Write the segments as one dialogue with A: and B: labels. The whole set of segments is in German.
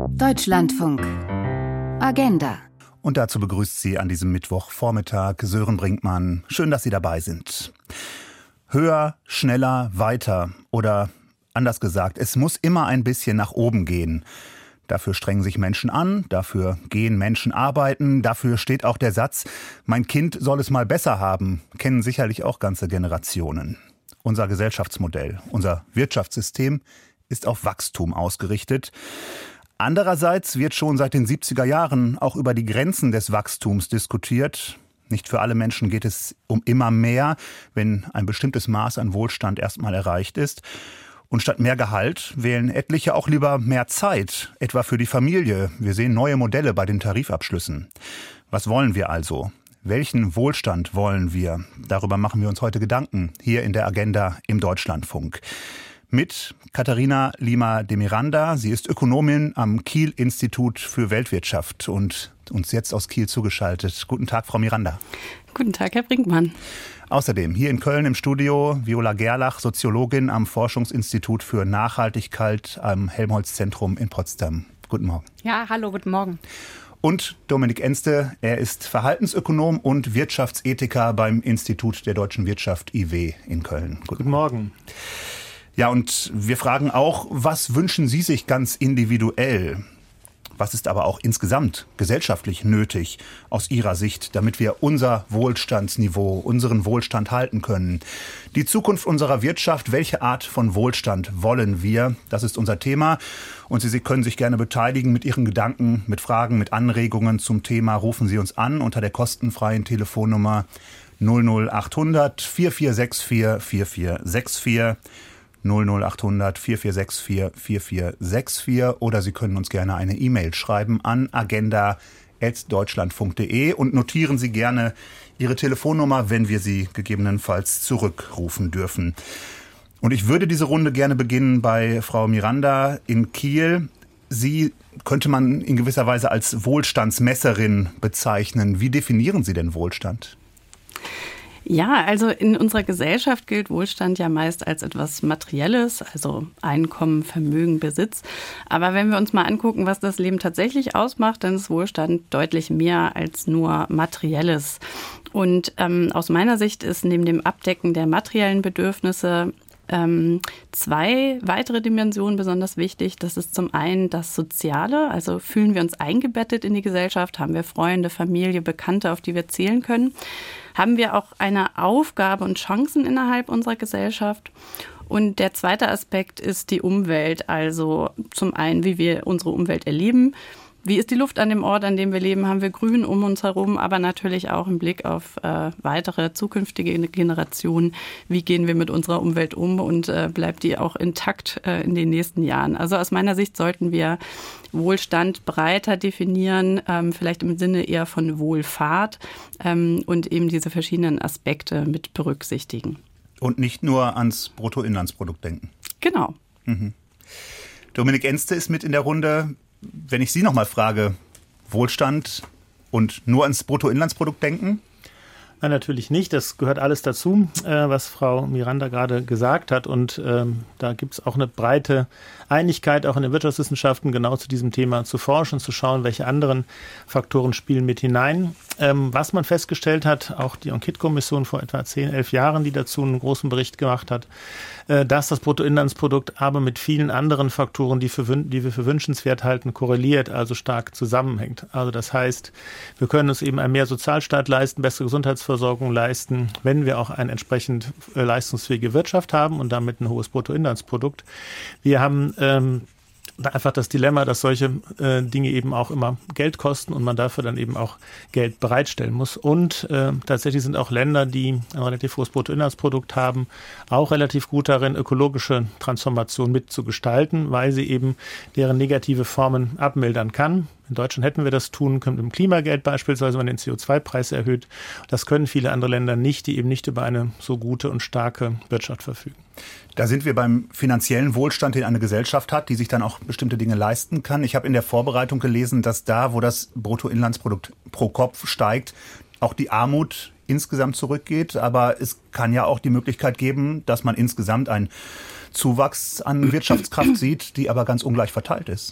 A: Deutschlandfunk. Agenda.
B: Und dazu begrüßt Sie an diesem Mittwochvormittag Sören Brinkmann. Schön, dass Sie dabei sind. Höher, schneller, weiter oder anders gesagt, es muss immer ein bisschen nach oben gehen. Dafür strengen sich Menschen an, dafür gehen Menschen arbeiten, dafür steht auch der Satz, mein Kind soll es mal besser haben, kennen sicherlich auch ganze Generationen. Unser Gesellschaftsmodell, unser Wirtschaftssystem ist auf Wachstum ausgerichtet. Andererseits wird schon seit den 70er Jahren auch über die Grenzen des Wachstums diskutiert. Nicht für alle Menschen geht es um immer mehr, wenn ein bestimmtes Maß an Wohlstand erstmal erreicht ist. Und statt mehr Gehalt wählen etliche auch lieber mehr Zeit, etwa für die Familie. Wir sehen neue Modelle bei den Tarifabschlüssen. Was wollen wir also? Welchen Wohlstand wollen wir? Darüber machen wir uns heute Gedanken, hier in der Agenda im Deutschlandfunk. Mit Katharina Lima de Miranda. Sie ist Ökonomin am Kiel-Institut für Weltwirtschaft und uns jetzt aus Kiel zugeschaltet. Guten Tag, Frau Miranda.
C: Guten Tag, Herr Brinkmann.
B: Außerdem hier in Köln im Studio Viola Gerlach, Soziologin am Forschungsinstitut für Nachhaltigkeit am Helmholtz-Zentrum in Potsdam. Guten Morgen.
C: Ja, hallo, guten Morgen.
B: Und Dominik Enste, er ist Verhaltensökonom und Wirtschaftsethiker beim Institut der Deutschen Wirtschaft IW in Köln.
D: Guten Morgen.
B: Ja, und wir fragen auch, was wünschen Sie sich ganz individuell? Was ist aber auch insgesamt gesellschaftlich nötig aus Ihrer Sicht, damit wir unser Wohlstandsniveau, unseren Wohlstand halten können? Die Zukunft unserer Wirtschaft, welche Art von Wohlstand wollen wir? Das ist unser Thema. Und Sie können sich gerne beteiligen mit Ihren Gedanken, mit Fragen, mit Anregungen zum Thema. Rufen Sie uns an unter der kostenfreien Telefonnummer 00800 4464 4464. 00800 4464 4464 oder Sie können uns gerne eine E-Mail schreiben an agenda@deutschlandfunk.de und notieren Sie gerne Ihre Telefonnummer, wenn wir Sie gegebenenfalls zurückrufen dürfen. Und ich würde diese Runde gerne beginnen bei Frau Miranda in Kiel. Sie könnte man in gewisser Weise als Wohlstandsmesserin bezeichnen. Wie definieren Sie denn Wohlstand?
C: Ja, also in unserer Gesellschaft gilt Wohlstand ja meist als etwas Materielles, also Einkommen, Vermögen, Besitz. Aber wenn wir uns mal angucken, was das Leben tatsächlich ausmacht, dann ist Wohlstand deutlich mehr als nur Materielles. Und aus meiner Sicht ist neben dem Abdecken der materiellen Bedürfnisse zwei weitere Dimensionen besonders wichtig. Das ist zum einen das Soziale, also fühlen wir uns eingebettet in die Gesellschaft, haben wir Freunde, Familie, Bekannte, auf die wir zählen können. Haben wir auch eine Aufgabe und Chancen innerhalb unserer Gesellschaft? Und der zweite Aspekt ist die Umwelt, also zum einen, wie wir unsere Umwelt erleben. Wie ist die Luft an dem Ort, an dem wir leben? Haben wir Grün um uns herum, aber natürlich auch im Blick auf weitere zukünftige Generationen. Wie gehen wir mit unserer Umwelt um und bleibt die auch intakt in den nächsten Jahren? Also aus meiner Sicht sollten wir Wohlstand breiter definieren, vielleicht im Sinne eher von Wohlfahrt und eben diese verschiedenen Aspekte mit berücksichtigen.
B: Und nicht nur ans Bruttoinlandsprodukt denken.
C: Genau.
B: Mhm. Dominik Enste ist mit in der Runde. Wenn ich Sie noch mal frage, Wohlstand und nur ans Bruttoinlandsprodukt denken?
D: Nein, natürlich nicht. Das gehört alles dazu, was Frau Miranda gerade gesagt hat. Und da gibt es auch eine breite Einigkeit, auch in den Wirtschaftswissenschaften, genau zu diesem Thema zu forschen, zu schauen, welche anderen Faktoren spielen mit hinein. Was man festgestellt hat, auch die Enquete-Kommission vor etwa 10, 11 Jahren, die dazu einen großen Bericht gemacht hat, dass das Bruttoinlandsprodukt aber mit vielen anderen Faktoren, die wir für wünschenswert halten, korreliert, also stark zusammenhängt. Also das heißt, wir können uns eben einen mehr Sozialstaat leisten, bessere Gesundheitsversorgung leisten, wenn wir auch eine entsprechend leistungsfähige Wirtschaft haben und damit ein hohes Bruttoinlandsprodukt. Wir haben einfach das Dilemma, dass solche Dinge eben auch immer Geld kosten und man dafür dann eben auch Geld bereitstellen muss. Und tatsächlich sind auch Länder, die ein relativ hohes Bruttoinlandsprodukt haben, auch relativ gut darin, ökologische Transformation mitzugestalten, weil sie eben deren negative Formen abmildern kann. In Deutschland hätten wir das tun können mit dem Klimageld beispielsweise, wenn man den CO2-Preis erhöht. Das können viele andere Länder nicht, die eben nicht über eine so gute und starke Wirtschaft verfügen.
B: Da sind wir beim finanziellen Wohlstand, den eine Gesellschaft hat, die sich dann auch bestimmte Dinge leisten kann. Ich habe in der Vorbereitung gelesen, dass da, wo das Bruttoinlandsprodukt pro Kopf steigt, auch die Armut insgesamt zurückgeht. Aber es kann ja auch die Möglichkeit geben, dass man insgesamt einen Zuwachs an Wirtschaftskraft sieht, die aber ganz ungleich verteilt ist.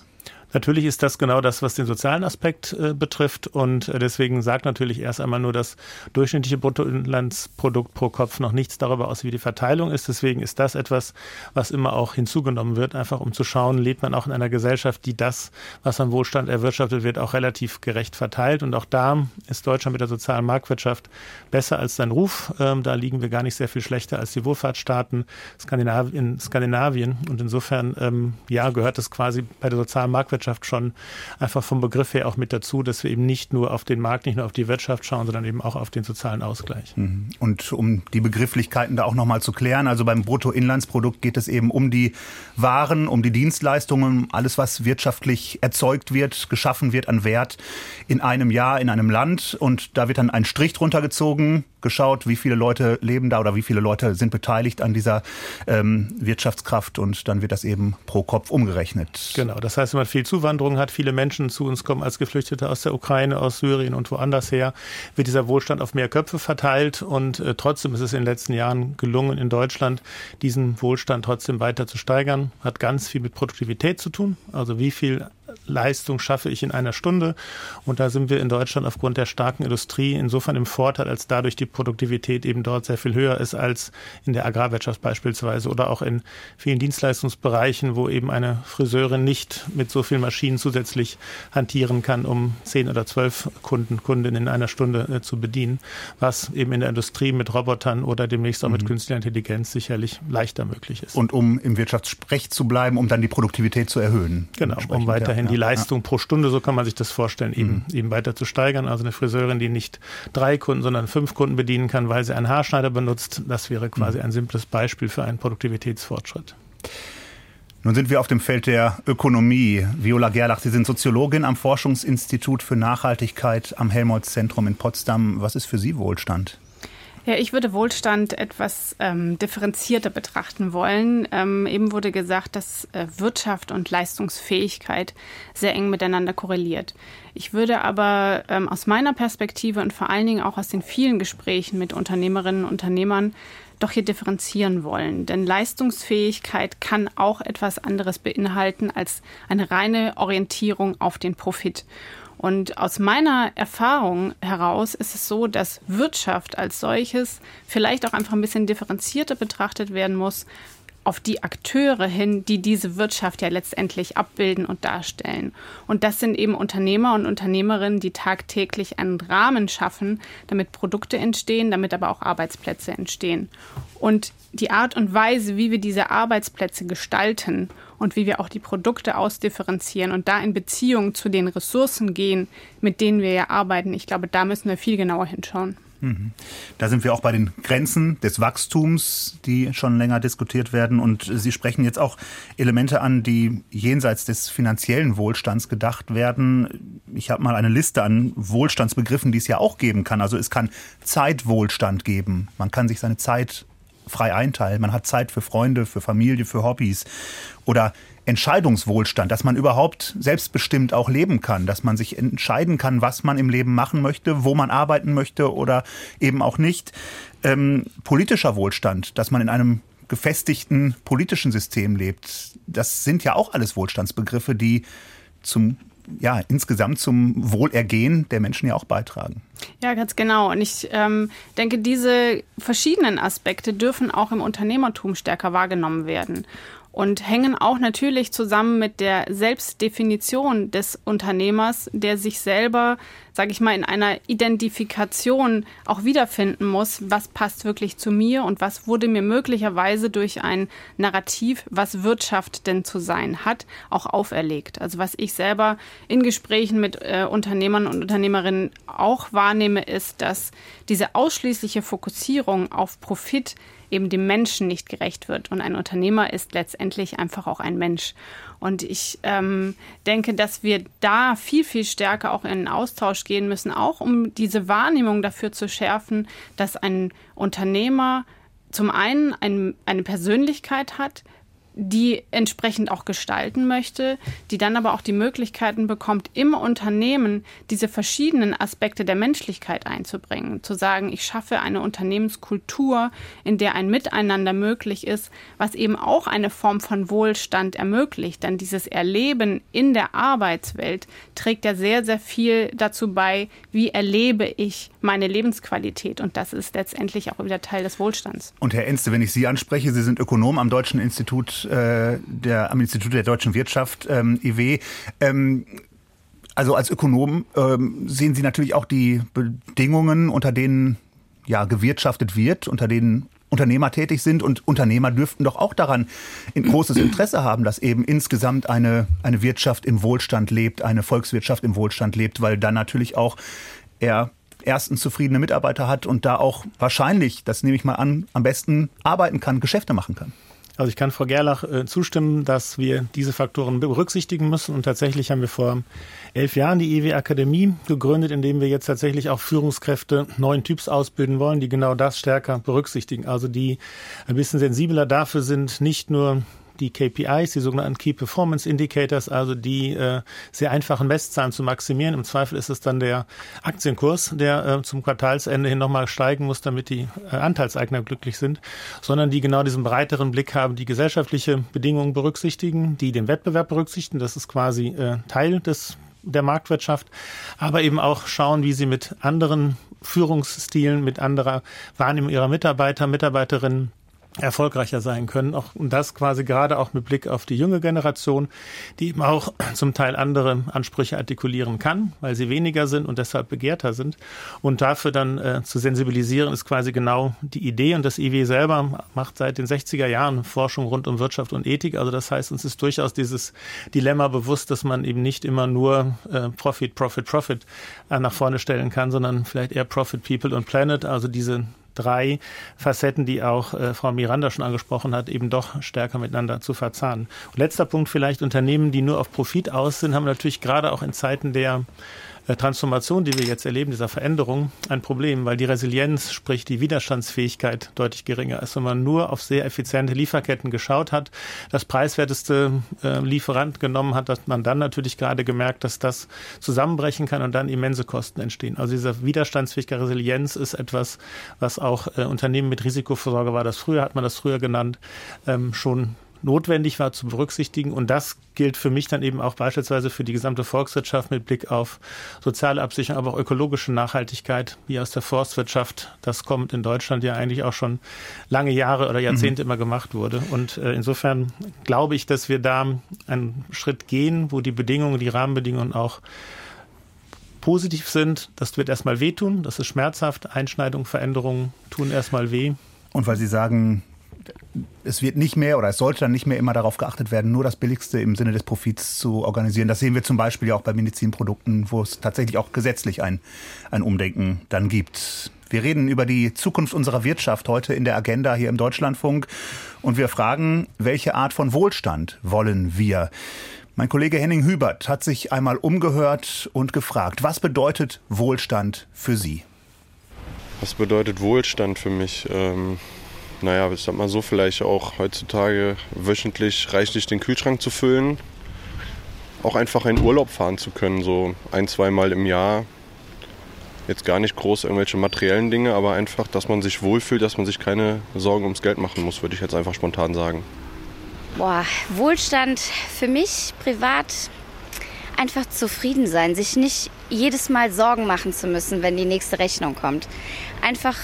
D: Natürlich ist das genau das, was den sozialen Aspekt betrifft und deswegen sagt natürlich erst einmal nur das durchschnittliche Bruttoinlandsprodukt pro Kopf noch nichts darüber aus, wie die Verteilung ist. Deswegen ist das etwas, was immer auch hinzugenommen wird, einfach um zu schauen, lebt man auch in einer Gesellschaft, die das, was an Wohlstand erwirtschaftet wird, auch relativ gerecht verteilt. Und auch da ist Deutschland mit der sozialen Marktwirtschaft besser als sein Ruf. Da liegen wir gar nicht sehr viel schlechter als die Wohlfahrtsstaaten Skandinavien. Und insofern gehört das quasi bei der sozialen Marktwirtschaft schon einfach vom Begriff her auch mit dazu, dass wir eben nicht nur auf den Markt, nicht nur auf die Wirtschaft schauen, sondern eben auch auf den sozialen Ausgleich.
B: Und um die Begrifflichkeiten da auch nochmal zu klären, also beim Bruttoinlandsprodukt geht es eben um die Waren, um die Dienstleistungen, alles, was wirtschaftlich erzeugt wird, geschaffen wird an Wert in einem Jahr, in einem Land. Und da wird dann ein Strich drunter gezogen, geschaut, wie viele Leute leben da oder wie viele Leute sind beteiligt an dieser Wirtschaftskraft und dann wird das eben pro Kopf umgerechnet.
D: Genau, das heißt, wenn man viel Zuwanderung hat, viele Menschen zu uns kommen als Geflüchtete aus der Ukraine, aus Syrien und woanders her, wird dieser Wohlstand auf mehr Köpfe verteilt und trotzdem ist es in den letzten Jahren gelungen, in Deutschland diesen Wohlstand trotzdem weiter zu steigern. Hat ganz viel mit Produktivität zu tun, also wie viel Leistung schaffe ich in einer Stunde. Und da sind wir in Deutschland aufgrund der starken Industrie insofern im Vorteil, als dadurch die Produktivität eben dort sehr viel höher ist als in der Agrarwirtschaft beispielsweise oder auch in vielen Dienstleistungsbereichen, wo eben eine Friseurin nicht mit so vielen Maschinen zusätzlich hantieren kann, um 10 oder 12 Kundinnen in einer Stunde zu bedienen, was eben in der Industrie mit Robotern oder demnächst auch mit künstlicher Intelligenz sicherlich leichter möglich ist.
B: Und um im Wirtschaftssprech zu bleiben, um dann die Produktivität zu erhöhen.
D: Genau, um weiterhin die Leistung pro Stunde, so kann man sich das vorstellen, eben weiter zu steigern. Also eine Friseurin, die nicht 3 Kunden, sondern 5 Kunden bedienen kann, weil sie einen Haarschneider benutzt, das wäre quasi ein simples Beispiel für einen Produktivitätsfortschritt.
B: Nun sind wir auf dem Feld der Ökonomie. Viola Gerlach, Sie sind Soziologin am Forschungsinstitut für Nachhaltigkeit am Helmholtz-Zentrum in Potsdam. Was ist für Sie Wohlstand?
E: Ja, ich würde Wohlstand etwas differenzierter betrachten wollen. Eben wurde gesagt, dass Wirtschaft und Leistungsfähigkeit sehr eng miteinander korreliert. Ich würde aber aus meiner Perspektive und vor allen Dingen auch aus den vielen Gesprächen mit Unternehmerinnen und Unternehmern doch hier differenzieren wollen. Denn Leistungsfähigkeit kann auch etwas anderes beinhalten als eine reine Orientierung auf den Profit. Und aus meiner Erfahrung heraus ist es so, dass Wirtschaft als solches vielleicht auch einfach ein bisschen differenzierter betrachtet werden muss auf die Akteure hin, die diese Wirtschaft ja letztendlich abbilden und darstellen. Und das sind eben Unternehmer und Unternehmerinnen, die tagtäglich einen Rahmen schaffen, damit Produkte entstehen, damit aber auch Arbeitsplätze entstehen. Und die Art und Weise, wie wir diese Arbeitsplätze gestalten und wie wir auch die Produkte ausdifferenzieren und da in Beziehung zu den Ressourcen gehen, mit denen wir ja arbeiten, ich glaube, da müssen wir viel genauer hinschauen.
B: Da sind wir auch bei den Grenzen des Wachstums, die schon länger diskutiert werden. Und Sie sprechen jetzt auch Elemente an, die jenseits des finanziellen Wohlstands gedacht werden. Ich habe mal eine Liste an Wohlstandsbegriffen, die es ja auch geben kann. Also es kann Zeitwohlstand geben. Man kann sich seine Zeit frei einteilen. Man hat Zeit für Freunde, für Familie, für Hobbys. Oder Entscheidungswohlstand, dass man überhaupt selbstbestimmt auch leben kann, dass man sich entscheiden kann, was man im Leben machen möchte, wo man arbeiten möchte oder eben auch nicht. Politischer Wohlstand, dass man in einem gefestigten politischen System lebt. Das sind ja auch alles Wohlstandsbegriffe, die insgesamt zum Wohlergehen der Menschen ja auch beitragen.
E: Ja, ganz genau. Und ich denke, diese verschiedenen Aspekte dürfen auch im Unternehmertum stärker wahrgenommen werden. Und hängen auch natürlich zusammen mit der Selbstdefinition des Unternehmers, der sich selber, sage ich mal, in einer Identifikation auch wiederfinden muss, was passt wirklich zu mir und was wurde mir möglicherweise durch ein Narrativ, was Wirtschaft denn zu sein hat, auch auferlegt. Also was ich selber in Gesprächen mit Unternehmern und Unternehmerinnen auch wahrnehme, ist, dass diese ausschließliche Fokussierung auf Profit eben dem Menschen nicht gerecht wird. Und ein Unternehmer ist letztendlich einfach auch ein Mensch. Und ich denke, dass wir da viel, viel stärker auch in den Austausch gehen müssen, auch um diese Wahrnehmung dafür zu schärfen, dass ein Unternehmer zum einen eine Persönlichkeit hat, die entsprechend auch gestalten möchte, die dann aber auch die Möglichkeiten bekommt, im Unternehmen diese verschiedenen Aspekte der Menschlichkeit einzubringen. Zu sagen, ich schaffe eine Unternehmenskultur, in der ein Miteinander möglich ist, was eben auch eine Form von Wohlstand ermöglicht. Denn dieses Erleben in der Arbeitswelt trägt ja sehr, sehr viel dazu bei, wie erlebe ich meine Lebensqualität. Und das ist letztendlich auch wieder Teil des Wohlstands.
B: Und Herr Enste, wenn ich Sie anspreche, Sie sind Ökonom am Deutschen Institut am Institut der deutschen Wirtschaft, IW. Also als Ökonom sehen Sie natürlich auch die Bedingungen, unter denen gewirtschaftet wird, unter denen Unternehmer tätig sind. Und Unternehmer dürften doch auch daran ein großes Interesse haben, dass eben insgesamt eine Wirtschaft im Wohlstand lebt, eine Volkswirtschaft im Wohlstand lebt, weil dann natürlich auch erstens zufriedene Mitarbeiter hat und da auch wahrscheinlich, das nehme ich mal an, am besten arbeiten kann, Geschäfte machen kann.
D: Also ich kann Frau Gerlach zustimmen, dass wir diese Faktoren berücksichtigen müssen. Und tatsächlich haben wir vor 11 Jahren die IW-Akademie gegründet, indem wir jetzt tatsächlich auch Führungskräfte neuen Typs ausbilden wollen, die genau das stärker berücksichtigen. Also die ein bisschen sensibler dafür sind, nicht nur die KPIs, die sogenannten Key Performance Indicators, also die sehr einfachen Messzahlen zu maximieren. Im Zweifel ist es dann der Aktienkurs, der zum Quartalsende hin nochmal steigen muss, damit die Anteilseigner glücklich sind, sondern die genau diesen breiteren Blick haben, die gesellschaftliche Bedingungen berücksichtigen, die den Wettbewerb berücksichtigen. Das ist quasi Teil der Marktwirtschaft, aber eben auch schauen, wie sie mit anderen Führungsstilen, mit anderer Wahrnehmung ihrer Mitarbeiterinnen erfolgreicher sein können. Und das quasi gerade auch mit Blick auf die junge Generation, die eben auch zum Teil andere Ansprüche artikulieren kann, weil sie weniger sind und deshalb begehrter sind. Und dafür dann zu sensibilisieren, ist quasi genau die Idee. Und das IW selber macht seit den 60er Jahren Forschung rund um Wirtschaft und Ethik. Also das heißt, uns ist durchaus dieses Dilemma bewusst, dass man eben nicht immer nur Profit nach vorne stellen kann, sondern vielleicht eher Profit, People und Planet, also diese 3 Facetten, die auch Frau Miranda schon angesprochen hat, eben doch stärker miteinander zu verzahnen. Und letzter Punkt vielleicht, Unternehmen, die nur auf Profit aus sind, haben natürlich gerade auch in Zeiten der Transformation, die wir jetzt erleben, dieser Veränderung, ein Problem, weil die Resilienz, sprich die Widerstandsfähigkeit, deutlich geringer ist. Wenn man nur auf sehr effiziente Lieferketten geschaut hat, das preiswerteste Lieferant genommen hat, hat man dann natürlich gerade gemerkt, dass das zusammenbrechen kann und dann immense Kosten entstehen. Also diese Widerstandsfähigkeit, Resilienz ist etwas, was auch Unternehmen mit Risikovorsorge hat man das früher genannt, schon notwendig war zu berücksichtigen. Und das gilt für mich dann eben auch beispielsweise für die gesamte Volkswirtschaft mit Blick auf soziale Absicherung, aber auch ökologische Nachhaltigkeit, wie aus der Forstwirtschaft. Das kommt in Deutschland ja eigentlich auch schon lange Jahre oder Jahrzehnte immer gemacht wurde. Und insofern glaube ich, dass wir da einen Schritt gehen, wo die Bedingungen, die Rahmenbedingungen auch positiv sind. Das wird erstmal wehtun. Das ist schmerzhaft. Einschneidungen, Veränderungen tun erstmal weh.
B: Und weil Sie sagen, es wird nicht mehr oder es sollte dann nicht mehr immer darauf geachtet werden, nur das Billigste im Sinne des Profits zu organisieren. Das sehen wir zum Beispiel ja auch bei Medizinprodukten, wo es tatsächlich auch gesetzlich ein Umdenken dann gibt. Wir reden über die Zukunft unserer Wirtschaft heute in der Agenda hier im Deutschlandfunk und wir fragen, welche Art von Wohlstand wollen wir? Mein Kollege Henning Hubert hat sich einmal umgehört und gefragt, was bedeutet Wohlstand für Sie?
F: Was bedeutet Wohlstand für mich? Ich sag mal so, vielleicht auch heutzutage wöchentlich reichlich den Kühlschrank zu füllen. Auch einfach in Urlaub fahren zu können, so 1-2 Mal im Jahr. Jetzt gar nicht groß irgendwelche materiellen Dinge, aber einfach, dass man sich wohlfühlt, dass man sich keine Sorgen ums Geld machen muss, würde ich jetzt einfach spontan sagen.
G: Wohlstand für mich privat einfach zufrieden sein, sich nicht jedes Mal Sorgen machen zu müssen, wenn die nächste Rechnung kommt. Einfach,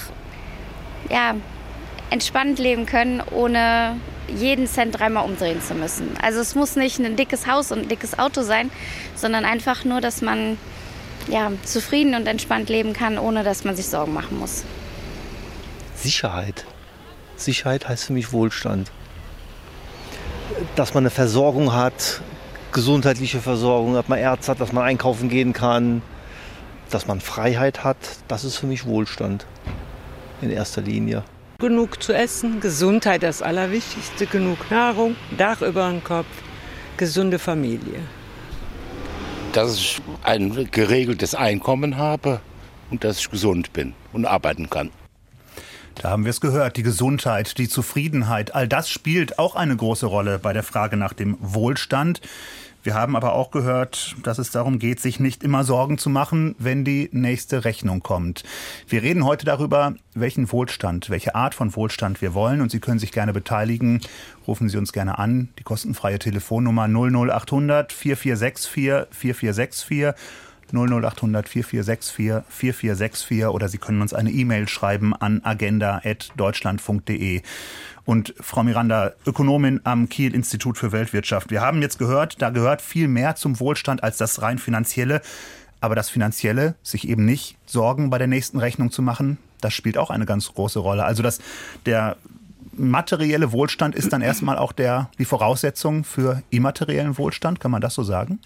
G: entspannt leben können, ohne jeden Cent 3-mal umdrehen zu müssen. Also es muss nicht ein dickes Haus und ein dickes Auto sein, sondern einfach nur, dass man zufrieden und entspannt leben kann, ohne dass man sich Sorgen machen muss.
H: Sicherheit. Sicherheit heißt für mich Wohlstand. Dass man eine Versorgung hat, gesundheitliche Versorgung, dass man Ärzte hat, dass man einkaufen gehen kann, dass man Freiheit hat, das ist für mich Wohlstand in erster Linie.
I: Genug zu essen, Gesundheit das Allerwichtigste, genug Nahrung, Dach über dem Kopf, gesunde Familie.
J: Dass ich ein geregeltes Einkommen habe und dass ich gesund bin und arbeiten kann.
B: Da haben wir es gehört, die Gesundheit, die Zufriedenheit, all das spielt auch eine große Rolle bei der Frage nach dem Wohlstand. Wir haben aber auch gehört, dass es darum geht, sich nicht immer Sorgen zu machen, wenn die nächste Rechnung kommt. Wir reden heute darüber, welchen Wohlstand, welche Art von Wohlstand wir wollen. Und Sie können sich gerne beteiligen. Rufen Sie uns gerne an. Die kostenfreie Telefonnummer 00800 4464 4464. 00800 4464 4464 oder Sie können uns eine E-Mail schreiben an agenda@deutschlandfunk.de. Und Frau Miranda, Ökonomin am Kiel-Institut für Weltwirtschaft. Wir haben jetzt gehört, da gehört viel mehr zum Wohlstand als das rein Finanzielle. Aber das Finanzielle, sich eben nicht Sorgen bei der nächsten Rechnung zu machen, das spielt auch eine ganz große Rolle. Also der materielle Wohlstand ist dann erstmal auch die Voraussetzung für immateriellen Wohlstand. Kann man das so sagen?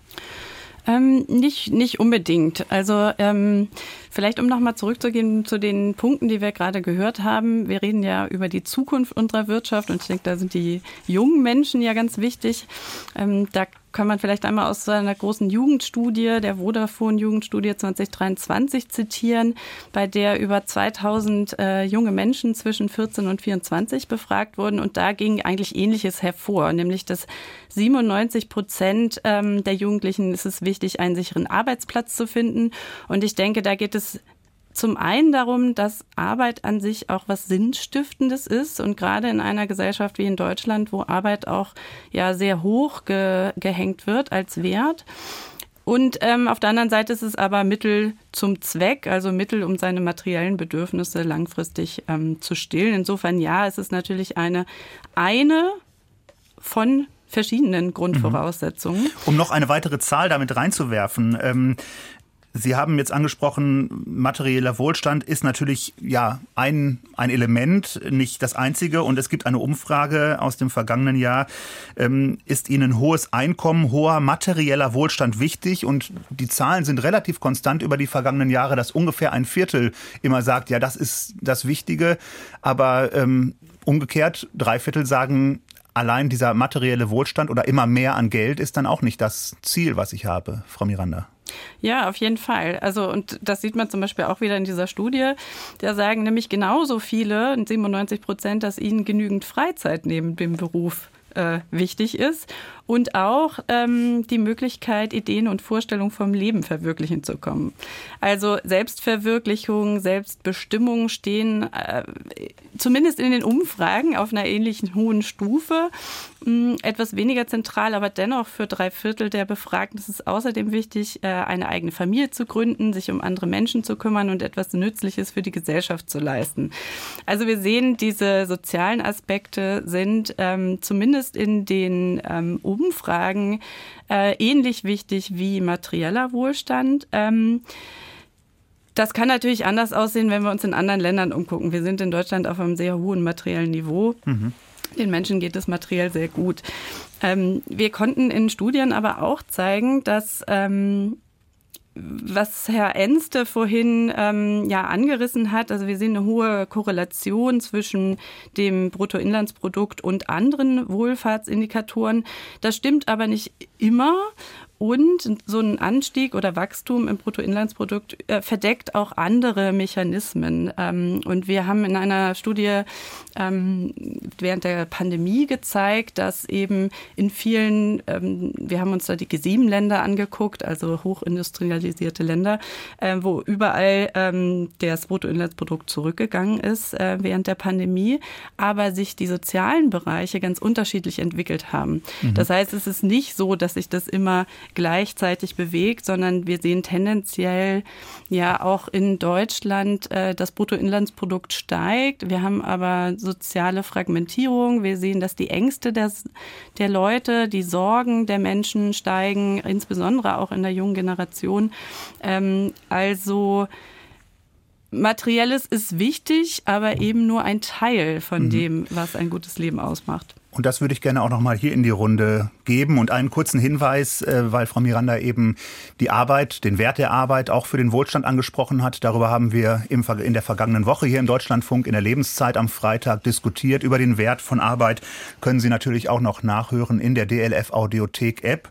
C: Nicht unbedingt. Also vielleicht, um nochmal zurückzugehen zu den Punkten, die wir gerade gehört haben. Wir reden ja über die Zukunft unserer Wirtschaft und ich denke, da sind die jungen Menschen ja ganz wichtig. Da kann man vielleicht einmal aus einer großen Jugendstudie, der Vodafone-Jugendstudie 2023 zitieren, bei der über 2000 junge Menschen zwischen 14 und 24 befragt wurden. Und da ging eigentlich Ähnliches hervor, nämlich dass 97% der Jugendlichen ist es wichtig, einen sicheren Arbeitsplatz zu finden. Und ich denke, da geht es zum einen darum, dass Arbeit an sich auch was Sinnstiftendes ist und gerade in einer Gesellschaft wie in Deutschland, wo Arbeit auch ja sehr hoch gehängt wird als Wert. Und auf der anderen Seite ist es aber Mittel zum Zweck, also Mittel, um seine materiellen Bedürfnisse langfristig zu stillen. Insofern ja, es ist natürlich eine von verschiedenen Grundvoraussetzungen.
B: Um noch eine weitere Zahl damit reinzuwerfen, Sie haben jetzt angesprochen, materieller Wohlstand ist natürlich ja ein Element, nicht das einzige. Und es gibt eine Umfrage aus dem vergangenen Jahr. Ist Ihnen hohes Einkommen, hoher materieller Wohlstand wichtig? Und die Zahlen sind relativ konstant über die vergangenen Jahre, dass ungefähr ein Viertel immer sagt, ja, das ist das Wichtige. Aber umgekehrt, 3/4 sagen, allein dieser materielle Wohlstand oder immer mehr an Geld ist dann auch nicht das Ziel, was ich habe, Frau Miranda.
C: Ja, auf jeden Fall. Also, und das sieht man zum Beispiel auch wieder in dieser Studie. Da sagen nämlich genauso viele, 97%, dass ihnen genügend Freizeit neben dem Beruf wichtig ist und auch die Möglichkeit, Ideen und Vorstellungen vom Leben verwirklichen zu kommen. Also Selbstverwirklichung, Selbstbestimmung stehen zumindest in den Umfragen auf einer ähnlichen hohen Stufe. Etwas weniger zentral, aber dennoch für 3/4 der Befragten ist es außerdem wichtig, eine eigene Familie zu gründen, sich um andere Menschen zu kümmern und etwas Nützliches für die Gesellschaft zu leisten. Also wir sehen, diese sozialen Aspekte sind zumindest in den Umfragen ähnlich wichtig wie materieller Wohlstand. Das kann natürlich anders aussehen, wenn wir uns in anderen Ländern umgucken. Wir sind in Deutschland auf einem sehr hohen materiellen Niveau. Den Menschen geht es materiell sehr gut. Wir konnten in Studien aber auch zeigen, dass was Herr Enste vorhin angerissen hat, also wir sehen eine hohe Korrelation zwischen dem Bruttoinlandsprodukt und anderen Wohlfahrtsindikatoren. Das stimmt aber nicht immer. Und so ein Anstieg oder Wachstum im Bruttoinlandsprodukt verdeckt auch andere Mechanismen. Und wir haben in einer Studie während der Pandemie gezeigt, dass eben in vielen, wir haben uns da die G7-Länder angeguckt, also hochindustrialisierte Länder, wo überall das Bruttoinlandsprodukt zurückgegangen ist während der Pandemie, aber sich die sozialen Bereiche ganz unterschiedlich entwickelt haben. Das heißt, es ist nicht so, dass sich das immer gleichzeitig bewegt, sondern wir sehen tendenziell ja auch in Deutschland, das Bruttoinlandsprodukt steigt. Wir haben aber soziale Fragmentierung. Wir sehen, dass die Ängste der Leute, die Sorgen der Menschen steigen, insbesondere auch in der jungen Generation. Also Materielles ist wichtig, aber eben nur ein Teil von dem, was ein gutes Leben ausmacht.
B: Und das würde ich gerne auch noch mal hier in die Runde geben. Und einen kurzen Hinweis, weil Frau Miranda eben die Arbeit, den Wert der Arbeit auch für den Wohlstand angesprochen hat. Darüber haben wir in der vergangenen Woche hier im Deutschlandfunk in der Lebenszeit am Freitag diskutiert. Über den Wert von Arbeit können Sie natürlich auch noch nachhören in der DLF Audiothek App.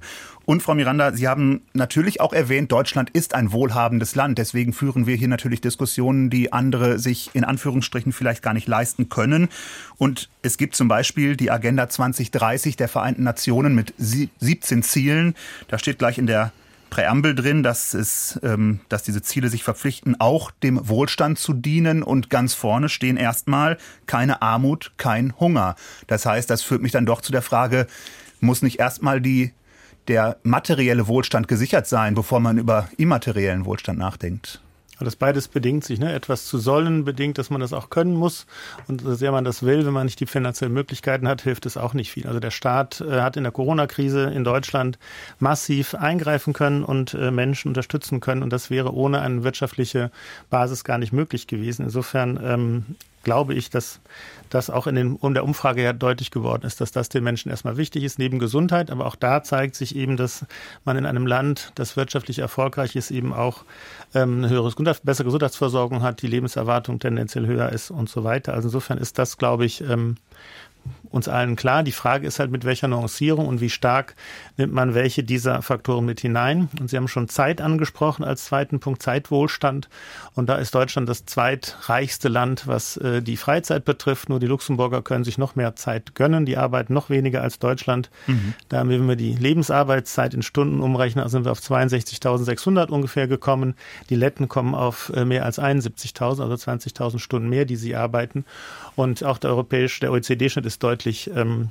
B: Und Frau Miranda, Sie haben natürlich auch erwähnt, Deutschland ist ein wohlhabendes Land. Deswegen führen wir hier natürlich Diskussionen, die andere sich in Anführungsstrichen vielleicht gar nicht leisten können. Und es gibt zum Beispiel die Agenda 2030 der Vereinten Nationen mit 17 Zielen. Da steht gleich in der Präambel drin, dass diese Ziele sich verpflichten, auch dem Wohlstand zu dienen. Und ganz vorne stehen erstmal keine Armut, kein Hunger. Das heißt, das führt mich dann doch zu der Frage, muss nicht erstmal der materielle Wohlstand gesichert sein, bevor man über immateriellen Wohlstand nachdenkt?
D: Das beides bedingt sich. Etwas zu sollen bedingt, dass man das auch können muss. Und so sehr man das will, wenn man nicht die finanziellen Möglichkeiten hat, hilft es auch nicht viel. Also der Staat hat in der Corona-Krise in Deutschland massiv eingreifen können und Menschen unterstützen können. Und das wäre ohne eine wirtschaftliche Basis gar nicht möglich gewesen. Insofern glaube ich, dass das auch in der Umfrage ja deutlich geworden ist, dass das den Menschen erstmal wichtig ist, neben Gesundheit. Aber auch da zeigt sich eben, dass man in einem Land, das wirtschaftlich erfolgreich ist, eben auch eine bessere Gesundheitsversorgung hat, die Lebenserwartung tendenziell höher ist und so weiter. Also insofern ist das, glaube ich, uns allen klar. Die Frage ist halt, mit welcher Nuancierung und wie stark nimmt man welche dieser Faktoren mit hinein. Und Sie haben schon Zeit angesprochen als zweiten Punkt, Zeitwohlstand. Und da ist Deutschland das zweitreichste Land, was die Freizeit betrifft. Nur die Luxemburger können sich noch mehr Zeit gönnen. Die arbeiten noch weniger als Deutschland. Da haben wir, wenn wir die Lebensarbeitszeit in Stunden umrechnen, sind wir auf 62.600 ungefähr gekommen. Die Letten kommen auf mehr als 71.000, also 20.000 Stunden mehr, die sie arbeiten. Und auch der OECD-Schnitt ist deutlich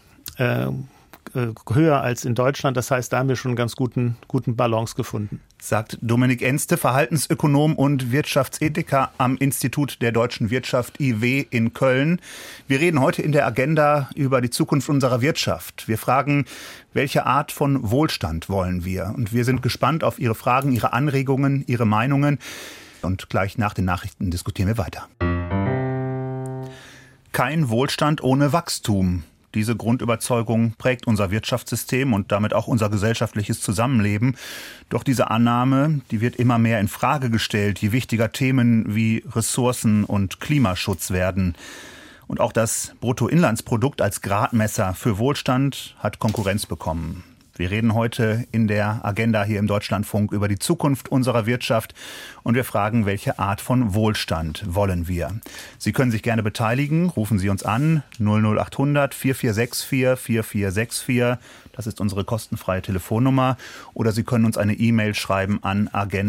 D: höher als in Deutschland. Das heißt, da haben wir schon einen ganz guten Balance gefunden.
B: Sagt Dominik Enste, Verhaltensökonom und Wirtschaftsethiker am Institut der Deutschen Wirtschaft IW in Köln. Wir reden heute in der Agenda über die Zukunft unserer Wirtschaft. Wir fragen, welche Art von Wohlstand wollen wir? Und wir sind gespannt auf Ihre Fragen, Ihre Anregungen, Ihre Meinungen. Und gleich nach den Nachrichten diskutieren wir weiter. Kein Wohlstand ohne Wachstum. Diese Grundüberzeugung prägt unser Wirtschaftssystem und damit auch unser gesellschaftliches Zusammenleben. Doch diese Annahme, die wird immer mehr in Frage gestellt, je wichtiger Themen wie Ressourcen und Klimaschutz werden. Und auch das Bruttoinlandsprodukt als Gradmesser für Wohlstand hat Konkurrenz bekommen. Wir reden heute in der Agenda hier im Deutschlandfunk über die Zukunft unserer Wirtschaft und wir fragen, welche Art von Wohlstand wollen wir? Sie können sich gerne beteiligen, rufen Sie uns an 00800 4464 4464, das ist unsere kostenfreie Telefonnummer, oder Sie können uns eine E-Mail schreiben an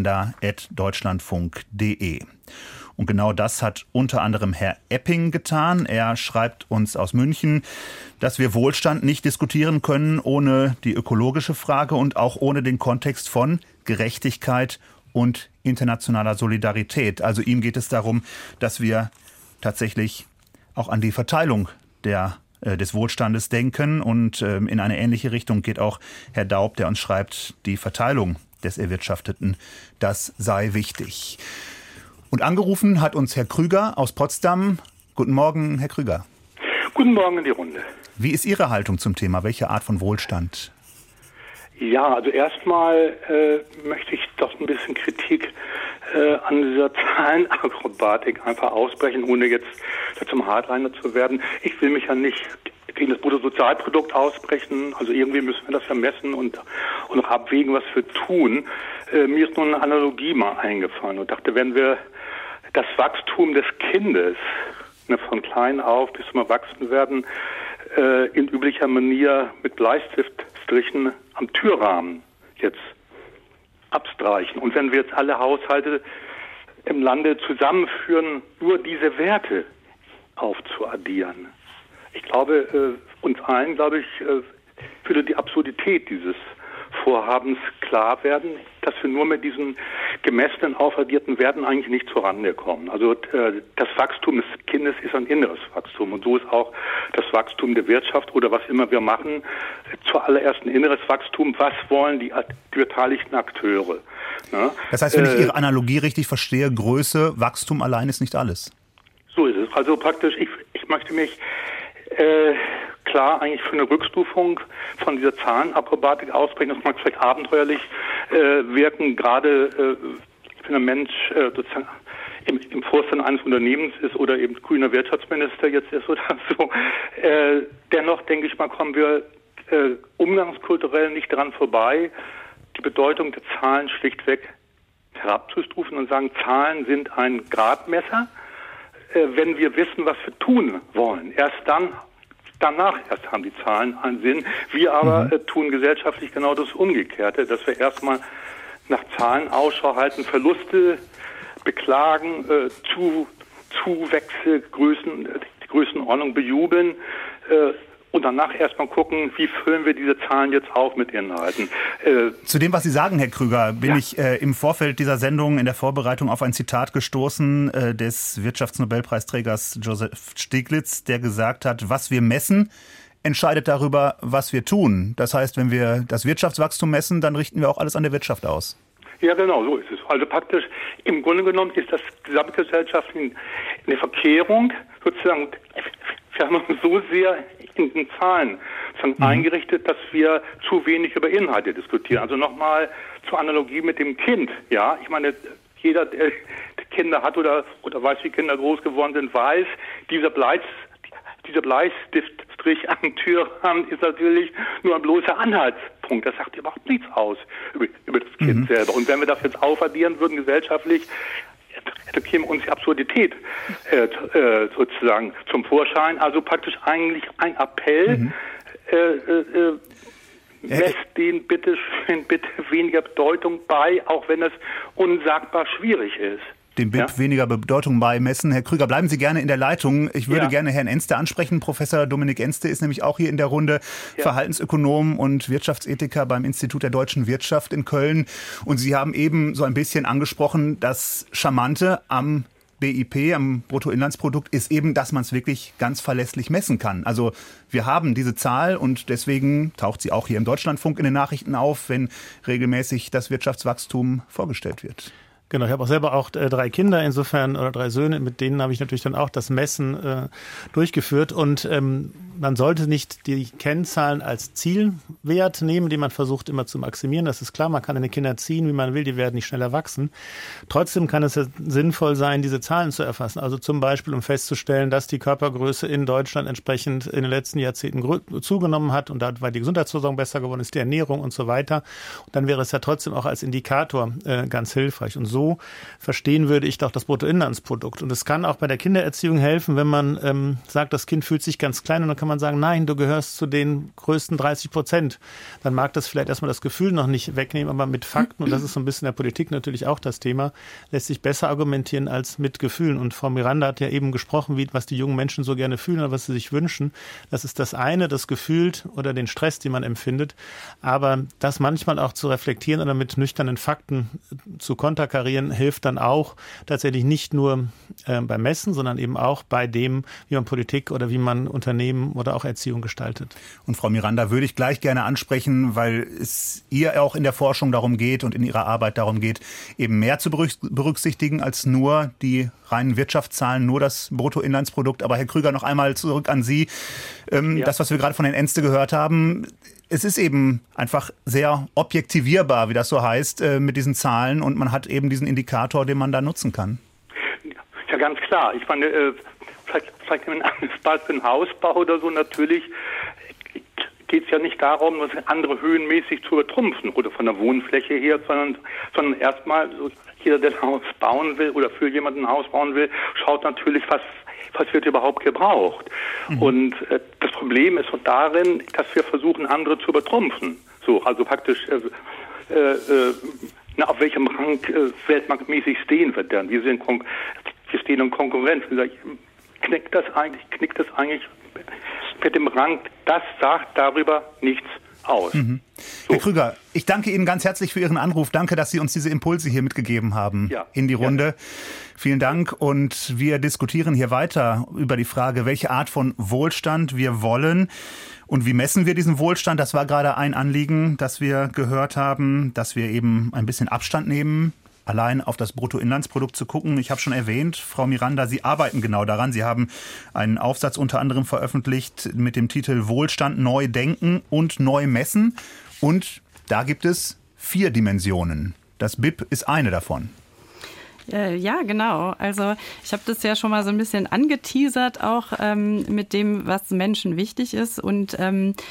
B: agenda@deutschlandfunk.de. Und genau das hat unter anderem Herr Epping getan. Er schreibt uns aus München, dass wir Wohlstand nicht diskutieren können ohne die ökologische Frage und auch ohne den Kontext von Gerechtigkeit und internationaler Solidarität. Also ihm geht es darum, dass wir tatsächlich auch an die Verteilung des Wohlstandes denken. Und in eine ähnliche Richtung geht auch Herr Daub, der uns schreibt, die Verteilung des Erwirtschafteten, das sei wichtig. Und angerufen hat uns Herr Krüger aus Potsdam. Guten Morgen, Herr Krüger.
K: Guten Morgen in die Runde.
B: Wie ist Ihre Haltung zum Thema? Welche Art von Wohlstand?
K: Ja, also erstmal möchte ich doch ein bisschen Kritik an dieser Zahlenakrobatik einfach aussprechen, ohne jetzt zum Hardliner zu werden. Ich will mich ja nicht gegen das Bruttosozialprodukt aussprechen. Also irgendwie müssen wir das ja messen und auch abwägen, was wir tun. Mir ist nur eine Analogie mal eingefallen und dachte, wenn wir das Wachstum des Kindes von klein auf bis zum Erwachsenwerden in üblicher Manier mit Bleistiftstrichen am Türrahmen jetzt abstreichen. Und wenn wir jetzt alle Haushalte im Lande zusammenführen, nur diese Werte aufzuaddieren. Ich glaube, uns allen, würde die Absurdität dieses Vorhabens klar werden, dass wir nur mit diesen gemessenen, aufaddierten Werten eigentlich nicht zurande kommen. Also das Wachstum des Kindes ist ein inneres Wachstum und so ist auch das Wachstum der Wirtschaft oder was immer wir machen, zuallererst ein inneres Wachstum. Was wollen die beteiligten Akteure? Ne?
B: Das heißt, wenn ich Ihre Analogie richtig verstehe, Größe, Wachstum allein ist nicht alles.
K: So ist es. Also praktisch, ich möchte mich klar eigentlich für eine Rückstufung von dieser Zahlenakrobatik aussprechen. Das mag vielleicht abenteuerlich wirken, gerade wenn ein Mensch sozusagen im Vorstand eines Unternehmens ist oder eben grüner Wirtschaftsminister jetzt ist oder so. Dennoch, denke ich mal, kommen wir umgangskulturell nicht dran vorbei, die Bedeutung der Zahlen schlichtweg herabzustufen und sagen, Zahlen sind ein Gradmesser, wenn wir wissen, was wir tun wollen. Danach erst haben die Zahlen einen Sinn. Wir aber tun gesellschaftlich genau das Umgekehrte, dass wir erstmal nach Zahlen Ausschau halten, Verluste beklagen, Zuwächse, die Größenordnung bejubeln und danach erstmal gucken, wie füllen wir diese Zahlen jetzt auf mit Inhalten.
B: Zu dem, was Sie sagen, Herr Krüger, bin ich im Vorfeld dieser Sendung in der Vorbereitung auf ein Zitat gestoßen des Wirtschaftsnobelpreisträgers Joseph Stiglitz, der gesagt hat, was wir messen, entscheidet darüber, was wir tun. Das heißt, wenn wir das Wirtschaftswachstum messen, dann richten wir auch alles an der Wirtschaft aus.
K: Ja, genau, so ist es. Also praktisch, im Grunde genommen ist das Gesamtgesellschaft in der Verkehrung sozusagen, wir haben uns so sehr in den Zahlen eingerichtet, dass wir zu wenig über Inhalte diskutieren. Also nochmal zur Analogie mit dem Kind. Ja, ich meine, jeder, der Kinder hat oder weiß, wie Kinder groß geworden sind, weiß, dieser Bleistiftstrich am Türrand ist natürlich nur ein bloßer Anhaltspunkt. Das sagt überhaupt nichts aus über das Kind selber. Und wenn wir das jetzt aufaddieren würden gesellschaftlich, da käme uns die Absurdität sozusagen zum Vorschein. Also praktisch eigentlich ein Appell, lässt denen bitte weniger Bedeutung bei, auch wenn es unsagbar schwierig ist.
B: Dem BIP weniger Bedeutung beimessen. Herr Krüger, bleiben Sie gerne in der Leitung. Ich würde gerne Herrn Enste ansprechen. Professor Dominik Enste ist nämlich auch hier in der Runde, Verhaltensökonom und Wirtschaftsethiker beim Institut der Deutschen Wirtschaft in Köln. Und Sie haben eben so ein bisschen angesprochen, das Charmante am BIP, am Bruttoinlandsprodukt, ist eben, dass man es wirklich ganz verlässlich messen kann. Also wir haben diese Zahl und deswegen taucht sie auch hier im Deutschlandfunk in den Nachrichten auf, wenn regelmäßig das Wirtschaftswachstum vorgestellt wird.
D: Genau, ich habe auch selber 3 Kinder insofern oder 3 Söhne, mit denen habe ich natürlich dann auch das Messen durchgeführt und man sollte nicht die Kennzahlen als Zielwert nehmen, den man versucht immer zu maximieren. Das ist klar, man kann eine Kinder ziehen, wie man will, die werden nicht schneller wachsen. Trotzdem kann es ja sinnvoll sein, diese Zahlen zu erfassen. Also zum Beispiel, um festzustellen, dass die Körpergröße in Deutschland entsprechend in den letzten Jahrzehnten zugenommen hat und weil die Gesundheitsversorgung besser geworden ist, die Ernährung und so weiter. Und dann wäre es ja trotzdem auch als Indikator ganz hilfreich. Und so verstehen würde ich doch das Bruttoinlandsprodukt. Und es kann auch bei der Kindererziehung helfen, wenn man sagt, das Kind fühlt sich ganz klein und dann kann man sagen, nein, du gehörst zu den größten 30%. Dann mag das vielleicht erstmal das Gefühl noch nicht wegnehmen, aber mit Fakten, und das ist so ein bisschen in der Politik natürlich auch das Thema, lässt sich besser argumentieren als mit Gefühlen. Und Frau Miranda hat ja eben gesprochen, was die jungen Menschen so gerne fühlen oder was sie sich wünschen. Das ist das eine, das Gefühl oder den Stress, den man empfindet. Aber das manchmal auch zu reflektieren oder mit nüchternen Fakten zu konterkarieren, hilft dann auch tatsächlich nicht nur beim Messen, sondern eben auch bei dem, wie man Politik oder wie man Unternehmen oder auch Erziehung gestaltet.
B: Und Frau Miranda würde ich gleich gerne ansprechen, weil es ihr auch in der Forschung darum geht und in ihrer Arbeit darum geht, eben mehr zu berücksichtigen als nur die reinen Wirtschaftszahlen, nur das Bruttoinlandsprodukt. Aber Herr Krüger, noch einmal zurück an Sie. Das, was wir gerade von Herrn Enste gehört haben, es ist eben einfach sehr objektivierbar, wie das so heißt, mit diesen Zahlen. Und man hat eben diesen Indikator, den man da nutzen kann.
K: Ja, ganz klar. Ich meine, vielleicht ein anderes Beispiel, ein Hausbau oder so, natürlich geht es ja nicht darum, andere höhenmäßig zu übertrumpfen oder von der Wohnfläche her, sondern erstmal, so jeder, der ein Haus bauen will oder für jemanden ein Haus bauen will, schaut natürlich, was wird überhaupt gebraucht. Und das Problem ist darin, dass wir versuchen, andere zu übertrumpfen. So, also praktisch, auf welchem Rang weltmarktmäßig stehen wir denn? Wir stehen in Konkurrenz. Knickt das eigentlich mit dem Rang? Das sagt darüber nichts aus. So.
B: Herr Krüger, ich danke Ihnen ganz herzlich für Ihren Anruf. Danke, dass Sie uns diese Impulse hier mitgegeben haben in die Runde. Ja. Vielen Dank. Und wir diskutieren hier weiter über die Frage, welche Art von Wohlstand wir wollen und wie messen wir diesen Wohlstand. Das war gerade ein Anliegen, das wir gehört haben, dass wir eben ein bisschen Abstand nehmen, allein auf das Bruttoinlandsprodukt zu gucken. Ich habe schon erwähnt, Frau Miranda, Sie arbeiten genau daran. Sie haben einen Aufsatz unter anderem veröffentlicht mit dem Titel Wohlstand neu denken und neu messen. Und da gibt es 4 Dimensionen. Das BIP ist eine davon.
C: Ja, genau. Also ich habe das ja schon mal so ein bisschen angeteasert, auch mit dem, was Menschen wichtig ist. Und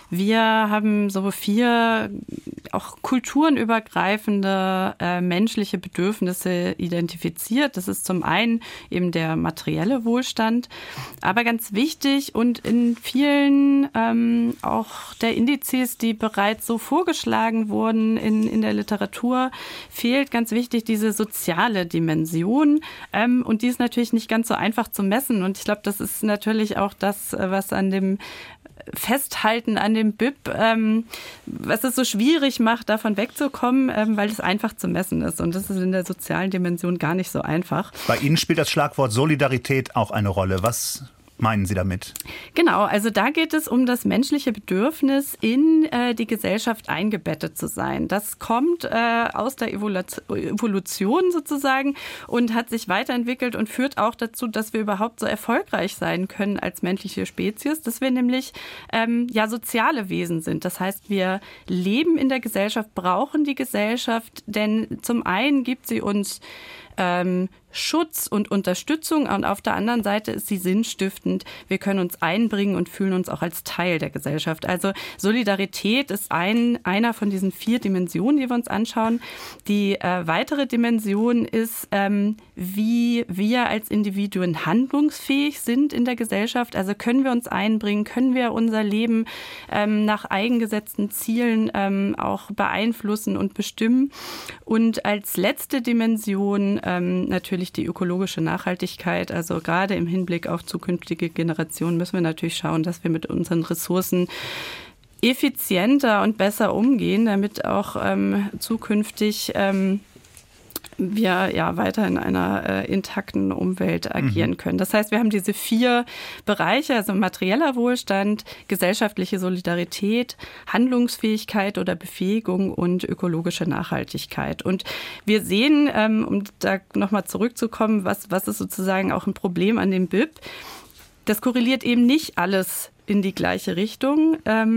C: Wir haben so 4 auch kulturenübergreifende menschliche Bedürfnisse identifiziert. Das ist zum einen eben der materielle Wohlstand, aber ganz wichtig und in vielen auch der Indizes, die bereits so vorgeschlagen wurden in der Literatur, fehlt ganz wichtig diese soziale Dimension. Und die ist natürlich nicht ganz so einfach zu messen. Und ich glaube, das ist natürlich auch das, was an dem Festhalten an dem BIP, was es so schwierig macht, davon wegzukommen, weil es einfach zu messen ist. Und das ist in der sozialen Dimension gar nicht so einfach.
B: Bei Ihnen spielt das Schlagwort Solidarität auch eine Rolle. Was meinen Sie damit?
C: Genau, also da geht es um das menschliche Bedürfnis, in die Gesellschaft eingebettet zu sein. Das kommt aus der Evolution sozusagen und hat sich weiterentwickelt und führt auch dazu, dass wir überhaupt so erfolgreich sein können als menschliche Spezies, dass wir nämlich soziale Wesen sind. Das heißt, wir leben in der Gesellschaft, brauchen die Gesellschaft, denn zum einen gibt sie uns Schutz und Unterstützung und auf der anderen Seite ist sie sinnstiftend. Wir können uns einbringen und fühlen uns auch als Teil der Gesellschaft. Also Solidarität ist einer von diesen 4 Dimensionen, die wir uns anschauen. Die weitere Dimension ist, wie wir als Individuen handlungsfähig sind in der Gesellschaft. Also können wir uns einbringen, können wir unser Leben nach eigengesetzten Zielen auch beeinflussen und bestimmen. Und als letzte Dimension natürlich die ökologische Nachhaltigkeit. Also gerade im Hinblick auf zukünftige Generationen müssen wir natürlich schauen, dass wir mit unseren Ressourcen effizienter und besser umgehen, damit auch zukünftig wir weiter in einer intakten Umwelt agieren können. Das heißt, wir haben diese 4 Bereiche, also materieller Wohlstand, gesellschaftliche Solidarität, Handlungsfähigkeit oder Befähigung und ökologische Nachhaltigkeit. Und wir sehen, um da nochmal zurückzukommen, was ist sozusagen auch ein Problem an dem BIP, das korreliert eben nicht alles in die gleiche Richtung.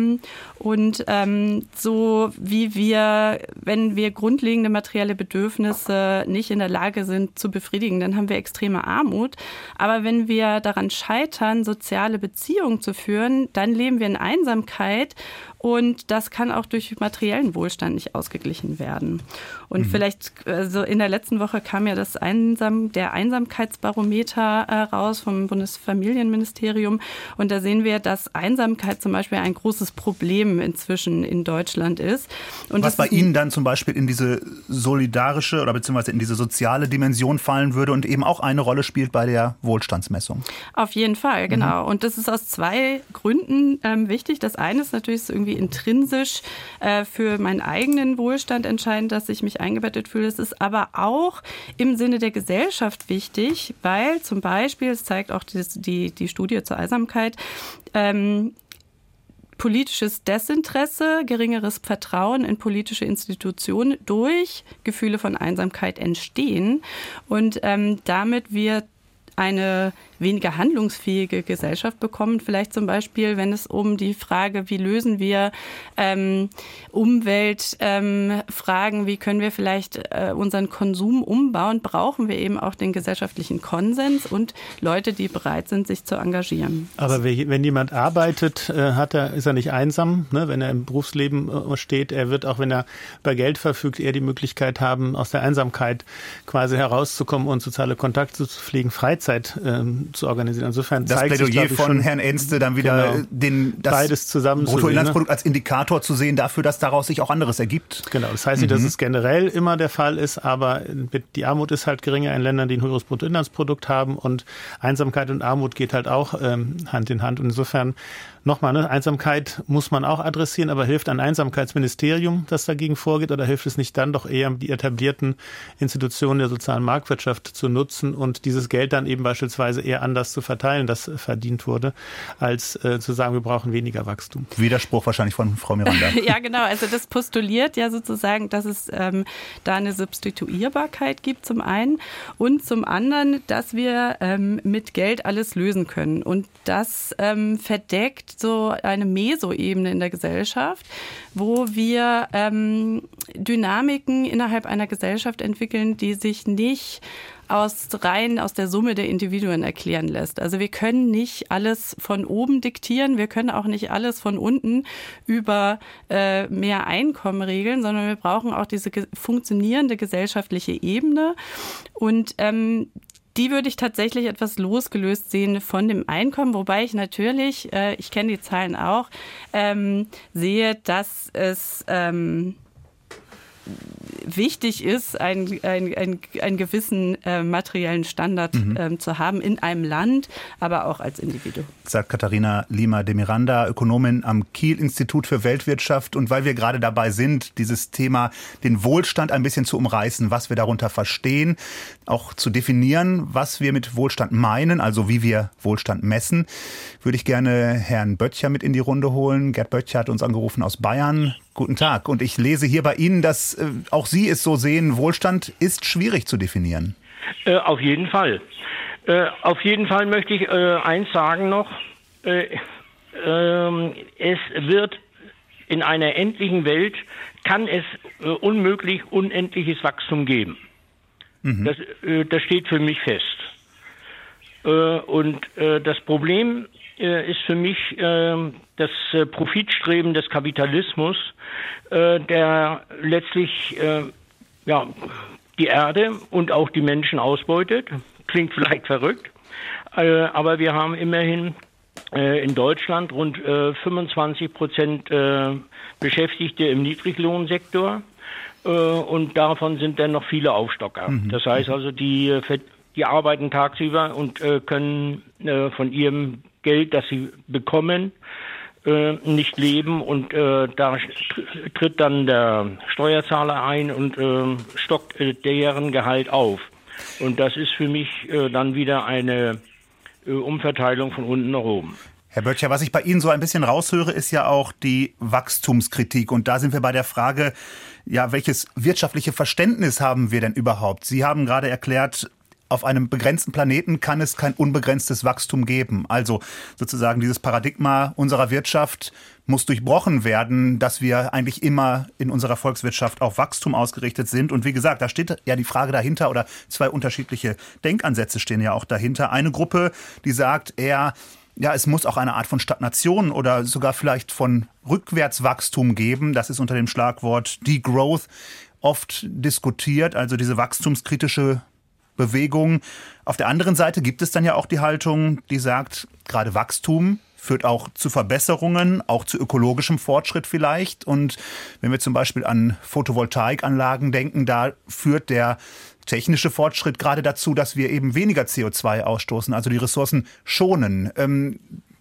C: So wie wir, wenn wir grundlegende materielle Bedürfnisse nicht in der Lage sind zu befriedigen, dann haben wir extreme Armut. Aber wenn wir daran scheitern, soziale Beziehungen zu führen, dann leben wir in Einsamkeit. Und das kann auch durch materiellen Wohlstand nicht ausgeglichen werden. Und vielleicht, also in der letzten Woche kam ja der Einsamkeitsbarometer raus vom Bundesfamilienministerium. Und da sehen wir, dass Einsamkeit zum Beispiel ein großes Problem inzwischen in Deutschland ist. Und
B: was bei Ihnen dann zum Beispiel in diese solidarische oder beziehungsweise in diese soziale Dimension fallen würde und eben auch eine Rolle spielt bei der Wohlstandsmessung.
C: Auf jeden Fall, genau. Und das ist aus 2 Gründen wichtig. Das eine ist natürlich irgendwie intrinsisch für meinen eigenen Wohlstand entscheidend, dass ich mich eingebettet fühle. Es ist aber auch im Sinne der Gesellschaft wichtig, weil zum Beispiel, es zeigt auch die Studie zur Einsamkeit, politisches Desinteresse, geringeres Vertrauen in politische Institutionen durch Gefühle von Einsamkeit entstehen. Und damit wird eine weniger handlungsfähige Gesellschaft bekommen. Vielleicht zum Beispiel, wenn es um die Frage, wie lösen wir Umweltfragen, wie können wir vielleicht unseren Konsum umbauen, brauchen wir eben auch den gesellschaftlichen Konsens und Leute, die bereit sind, sich zu engagieren.
D: Aber wenn jemand arbeitet, ist er nicht einsam, ne? Wenn er im Berufsleben steht. Er wird auch, wenn er über Geld verfügt, eher die Möglichkeit haben, aus der Einsamkeit quasi herauszukommen und soziale Kontakte zu pflegen, Freizeit zu organisieren. Insofern
B: das
D: zeigt
B: Plädoyer
D: sich,
B: von Herrn Enste dann wieder das
D: beides zusammen
B: Bruttoinlandsprodukt als Indikator zu sehen dafür, dass daraus sich auch anderes ergibt.
D: Genau, das heißt nicht, dass es generell immer der Fall ist, aber die Armut ist halt geringer in Ländern, die ein höheres Bruttoinlandsprodukt haben und Einsamkeit und Armut geht halt auch Hand in Hand und insofern nochmal, Einsamkeit muss man auch adressieren, aber hilft ein Einsamkeitsministerium, das dagegen vorgeht, oder hilft es nicht dann doch eher, die etablierten Institutionen der sozialen Marktwirtschaft zu nutzen und dieses Geld dann eben beispielsweise eher anders zu verteilen, das verdient wurde, als zu sagen, wir brauchen weniger Wachstum.
B: Widerspruch wahrscheinlich von Frau Miranda.
C: Ja, genau. Also das postuliert ja sozusagen, dass es da eine Substituierbarkeit gibt zum einen und zum anderen, dass wir mit Geld alles lösen können. Und das verdeckt so eine Mesoebene in der Gesellschaft, wo wir Dynamiken innerhalb einer Gesellschaft entwickeln, die sich nicht rein aus der Summe der Individuen erklären lässt. Also wir können nicht alles von oben diktieren, wir können auch nicht alles von unten über mehr Einkommen regeln, sondern wir brauchen auch diese funktionierende gesellschaftliche Ebene. Und die würde ich tatsächlich etwas losgelöst sehen von dem Einkommen, wobei ich natürlich, ich kenne die Zahlen auch, sehe, dass es wichtig ist, einen gewissen materiellen Standard zu haben in einem Land, aber auch als Individuum.
B: Sagt Katharina Lima de Miranda, Ökonomin am Kiel-Institut für Weltwirtschaft. Und weil wir gerade dabei sind, dieses Thema, den Wohlstand ein bisschen zu umreißen, was wir darunter verstehen, auch zu definieren, was wir mit Wohlstand meinen, also wie wir Wohlstand messen, würde ich gerne Herrn Böttcher mit in die Runde holen. Gerd Böttcher hat uns angerufen aus Bayern. Guten Tag. Und ich lese hier bei Ihnen, dass auch Sie es so sehen, Wohlstand ist schwierig zu definieren.
L: Auf jeden Fall. Auf jeden Fall möchte ich eins sagen noch. Es wird in einer endlichen Welt, kann es unmöglich unendliches Wachstum geben. Das steht für mich fest. Und das Problem ist für mich das Profitstreben des Kapitalismus, der letztlich die Erde und auch die Menschen ausbeutet. Klingt vielleicht verrückt, aber wir haben immerhin in Deutschland rund 25% Beschäftigte im Niedriglohnsektor und davon sind dann noch viele Aufstocker. Das heißt also, die arbeiten tagsüber und können von ihrem Geld, das sie bekommen, nicht leben und da tritt dann der Steuerzahler ein und stockt deren Gehalt auf. Und das ist für mich dann wieder eine Umverteilung von unten nach oben.
B: Herr Böttcher, was ich bei Ihnen so ein bisschen raushöre, ist ja auch die Wachstumskritik. Und da sind wir bei der Frage, ja, welches wirtschaftliche Verständnis haben wir denn überhaupt? Sie haben gerade erklärt, auf einem begrenzten Planeten kann es kein unbegrenztes Wachstum geben. Also sozusagen dieses Paradigma unserer Wirtschaft muss durchbrochen werden, dass wir eigentlich immer in unserer Volkswirtschaft auf Wachstum ausgerichtet sind. Und wie gesagt, da steht ja die Frage dahinter oder zwei unterschiedliche Denkansätze stehen ja auch dahinter. Eine Gruppe, die sagt eher, ja, es muss auch eine Art von Stagnation oder sogar vielleicht von Rückwärtswachstum geben. Das ist unter dem Schlagwort Degrowth oft diskutiert, also diese wachstumskritische Bewegung. Auf der anderen Seite gibt es dann ja auch die Haltung, die sagt, gerade Wachstum führt auch zu Verbesserungen, auch zu ökologischem Fortschritt vielleicht. Und wenn wir zum Beispiel an Photovoltaikanlagen denken, da führt der technische Fortschritt gerade dazu, dass wir eben weniger CO2 ausstoßen, also die Ressourcen schonen.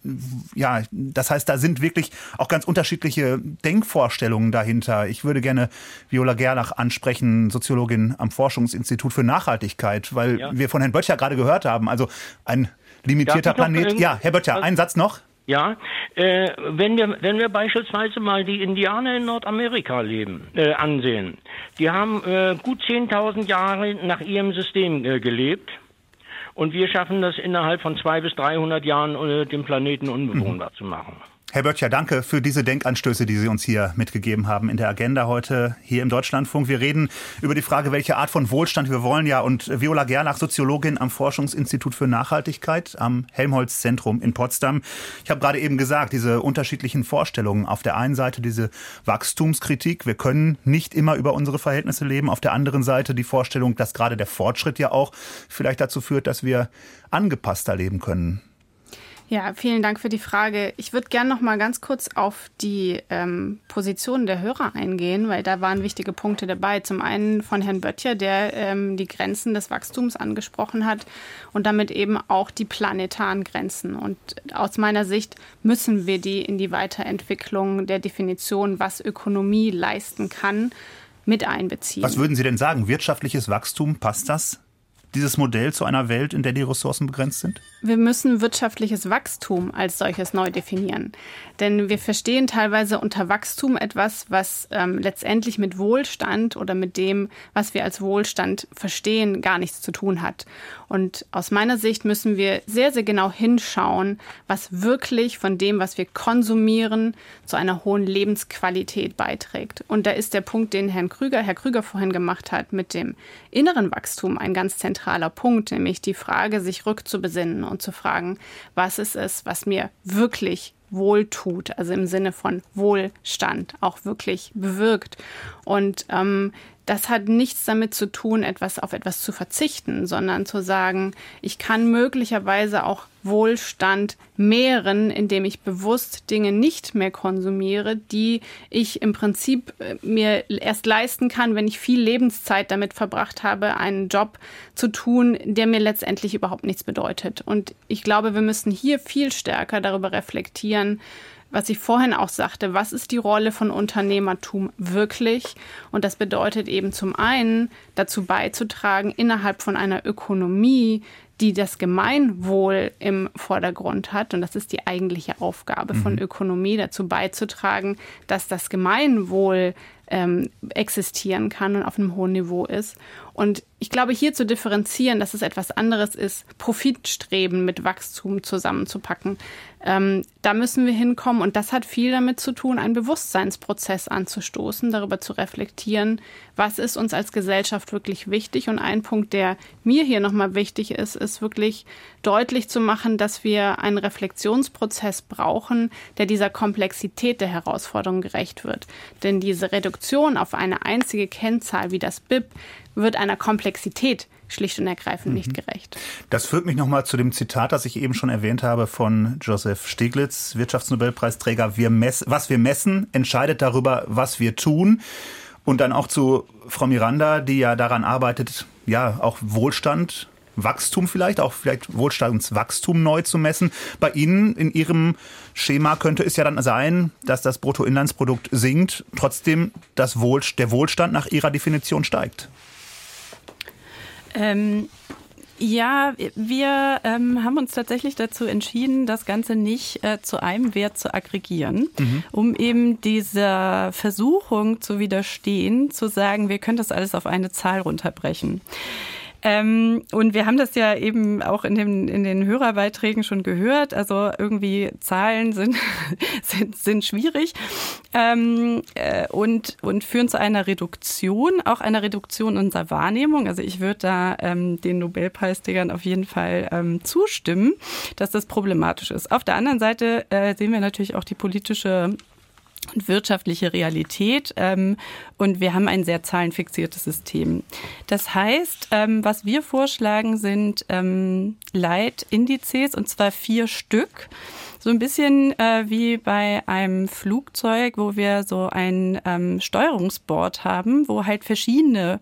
B: Ja, das heißt, da sind wirklich auch ganz unterschiedliche Denkvorstellungen dahinter. Ich würde gerne Viola Gerlach ansprechen, Soziologin am Forschungsinstitut für Nachhaltigkeit, weil wir von Herrn Böttcher gerade gehört haben, also ein limitierter Planet. Ja, Herr Böttcher, einen Satz noch.
L: Ja, wenn wir beispielsweise mal die Indianer in Nordamerika ansehen, die haben gut 10.000 Jahre nach ihrem System gelebt. Und wir schaffen das innerhalb von 200 bis 300 Jahren, den Planeten unbewohnbar zu machen.
B: Herr Böttcher, danke für diese Denkanstöße, die Sie uns hier mitgegeben haben in der Agenda heute hier im Deutschlandfunk. Wir reden über die Frage, welche Art von Wohlstand wir wollen. Ja, und Viola Gerlach, Soziologin am Forschungsinstitut für Nachhaltigkeit am Helmholtz-Zentrum in Potsdam. Ich habe gerade eben gesagt, diese unterschiedlichen Vorstellungen. Auf der einen Seite diese Wachstumskritik. Wir können nicht immer über unsere Verhältnisse leben. Auf der anderen Seite die Vorstellung, dass gerade der Fortschritt ja auch vielleicht dazu führt, dass wir angepasster leben können.
E: Ja, vielen Dank für die Frage. Ich würde gerne noch mal ganz kurz auf die Positionen der Hörer eingehen, weil da waren wichtige Punkte dabei. Zum einen von Herrn Böttcher, der die Grenzen des Wachstums angesprochen hat und damit eben auch die planetaren Grenzen. Und aus meiner Sicht müssen wir die in die Weiterentwicklung der Definition, was Ökonomie leisten kann, mit einbeziehen.
B: Was würden Sie denn sagen? Wirtschaftliches Wachstum, passt das? Dieses Modell zu einer Welt, in der die Ressourcen begrenzt sind?
E: Wir müssen wirtschaftliches Wachstum als solches neu definieren. Denn wir verstehen teilweise unter Wachstum etwas, was letztendlich mit Wohlstand oder mit dem, was wir als Wohlstand verstehen, gar nichts zu tun hat. Und aus meiner Sicht müssen wir sehr, sehr genau hinschauen, was wirklich von dem, was wir konsumieren, zu einer hohen Lebensqualität beiträgt. Und da ist der Punkt, den Herr Krüger vorhin gemacht hat, mit dem inneren Wachstum ein ganz zentraler zentraler Punkt, nämlich die Frage, sich rückzubesinnen und zu fragen, was ist es, was mir wirklich wohltut, also im Sinne von Wohlstand auch wirklich bewirkt. Und das hat nichts damit zu tun, auf etwas zu verzichten, sondern zu sagen, ich kann möglicherweise auch Wohlstand mehren, indem ich bewusst Dinge nicht mehr konsumiere, die ich im Prinzip mir erst leisten kann, wenn ich viel Lebenszeit damit verbracht habe, einen Job zu tun, der mir letztendlich überhaupt nichts bedeutet. Und ich glaube, wir müssen hier viel stärker darüber reflektieren, was ich vorhin auch sagte, was ist die Rolle von Unternehmertum wirklich? Und das bedeutet eben zum einen, dazu beizutragen, innerhalb von einer Ökonomie, die das Gemeinwohl im Vordergrund hat, und das ist die eigentliche Aufgabe von Ökonomie, dazu beizutragen, dass das Gemeinwohl existieren kann und auf einem hohen Niveau ist. Und ich glaube, hier zu differenzieren, dass es etwas anderes ist, Profitstreben mit Wachstum zusammenzupacken. Da müssen wir hinkommen. Und das hat viel damit zu tun, einen Bewusstseinsprozess anzustoßen, darüber zu reflektieren, was ist uns als Gesellschaft wirklich wichtig. Und ein Punkt, der mir hier nochmal wichtig ist, ist wirklich deutlich zu machen, dass wir einen Reflexionsprozess brauchen, der dieser Komplexität der Herausforderung gerecht wird. Denn diese Reduktion auf eine einzige Kennzahl wie das BIP wird einer Komplexität schlicht und ergreifend nicht gerecht.
B: Das führt mich nochmal zu dem Zitat, das ich eben schon erwähnt habe von Joseph Stiglitz, Wirtschaftsnobelpreisträger. Was wir messen, entscheidet darüber, was wir tun. Und dann auch zu Frau Miranda, die ja daran arbeitet, ja auch Wohlstand, Wachstum vielleicht Wohlstandswachstum neu zu messen. Bei Ihnen in Ihrem Schema könnte es ja dann sein, dass das Bruttoinlandsprodukt sinkt, trotzdem der Wohlstand nach Ihrer Definition steigt.
C: Ja, wir haben uns tatsächlich dazu entschieden, das Ganze nicht zu einem Wert zu aggregieren, um eben dieser Versuchung zu widerstehen, zu sagen, wir können das alles auf eine Zahl runterbrechen. Und wir haben das ja eben auch in den Hörerbeiträgen schon gehört. Also irgendwie Zahlen sind schwierig und führen zu einer Reduktion, auch einer Reduktion unserer Wahrnehmung. Also ich würde da den Nobelpreisträgern auf jeden Fall zustimmen, dass das problematisch ist. Auf der anderen Seite sehen wir natürlich auch die politische und wirtschaftliche Realität und wir haben ein sehr zahlenfixiertes System. Das heißt, was wir vorschlagen, sind Leitindizes, und zwar 4 Stück. So ein bisschen wie bei einem Flugzeug, wo wir so ein Steuerungsboard haben, wo halt verschiedene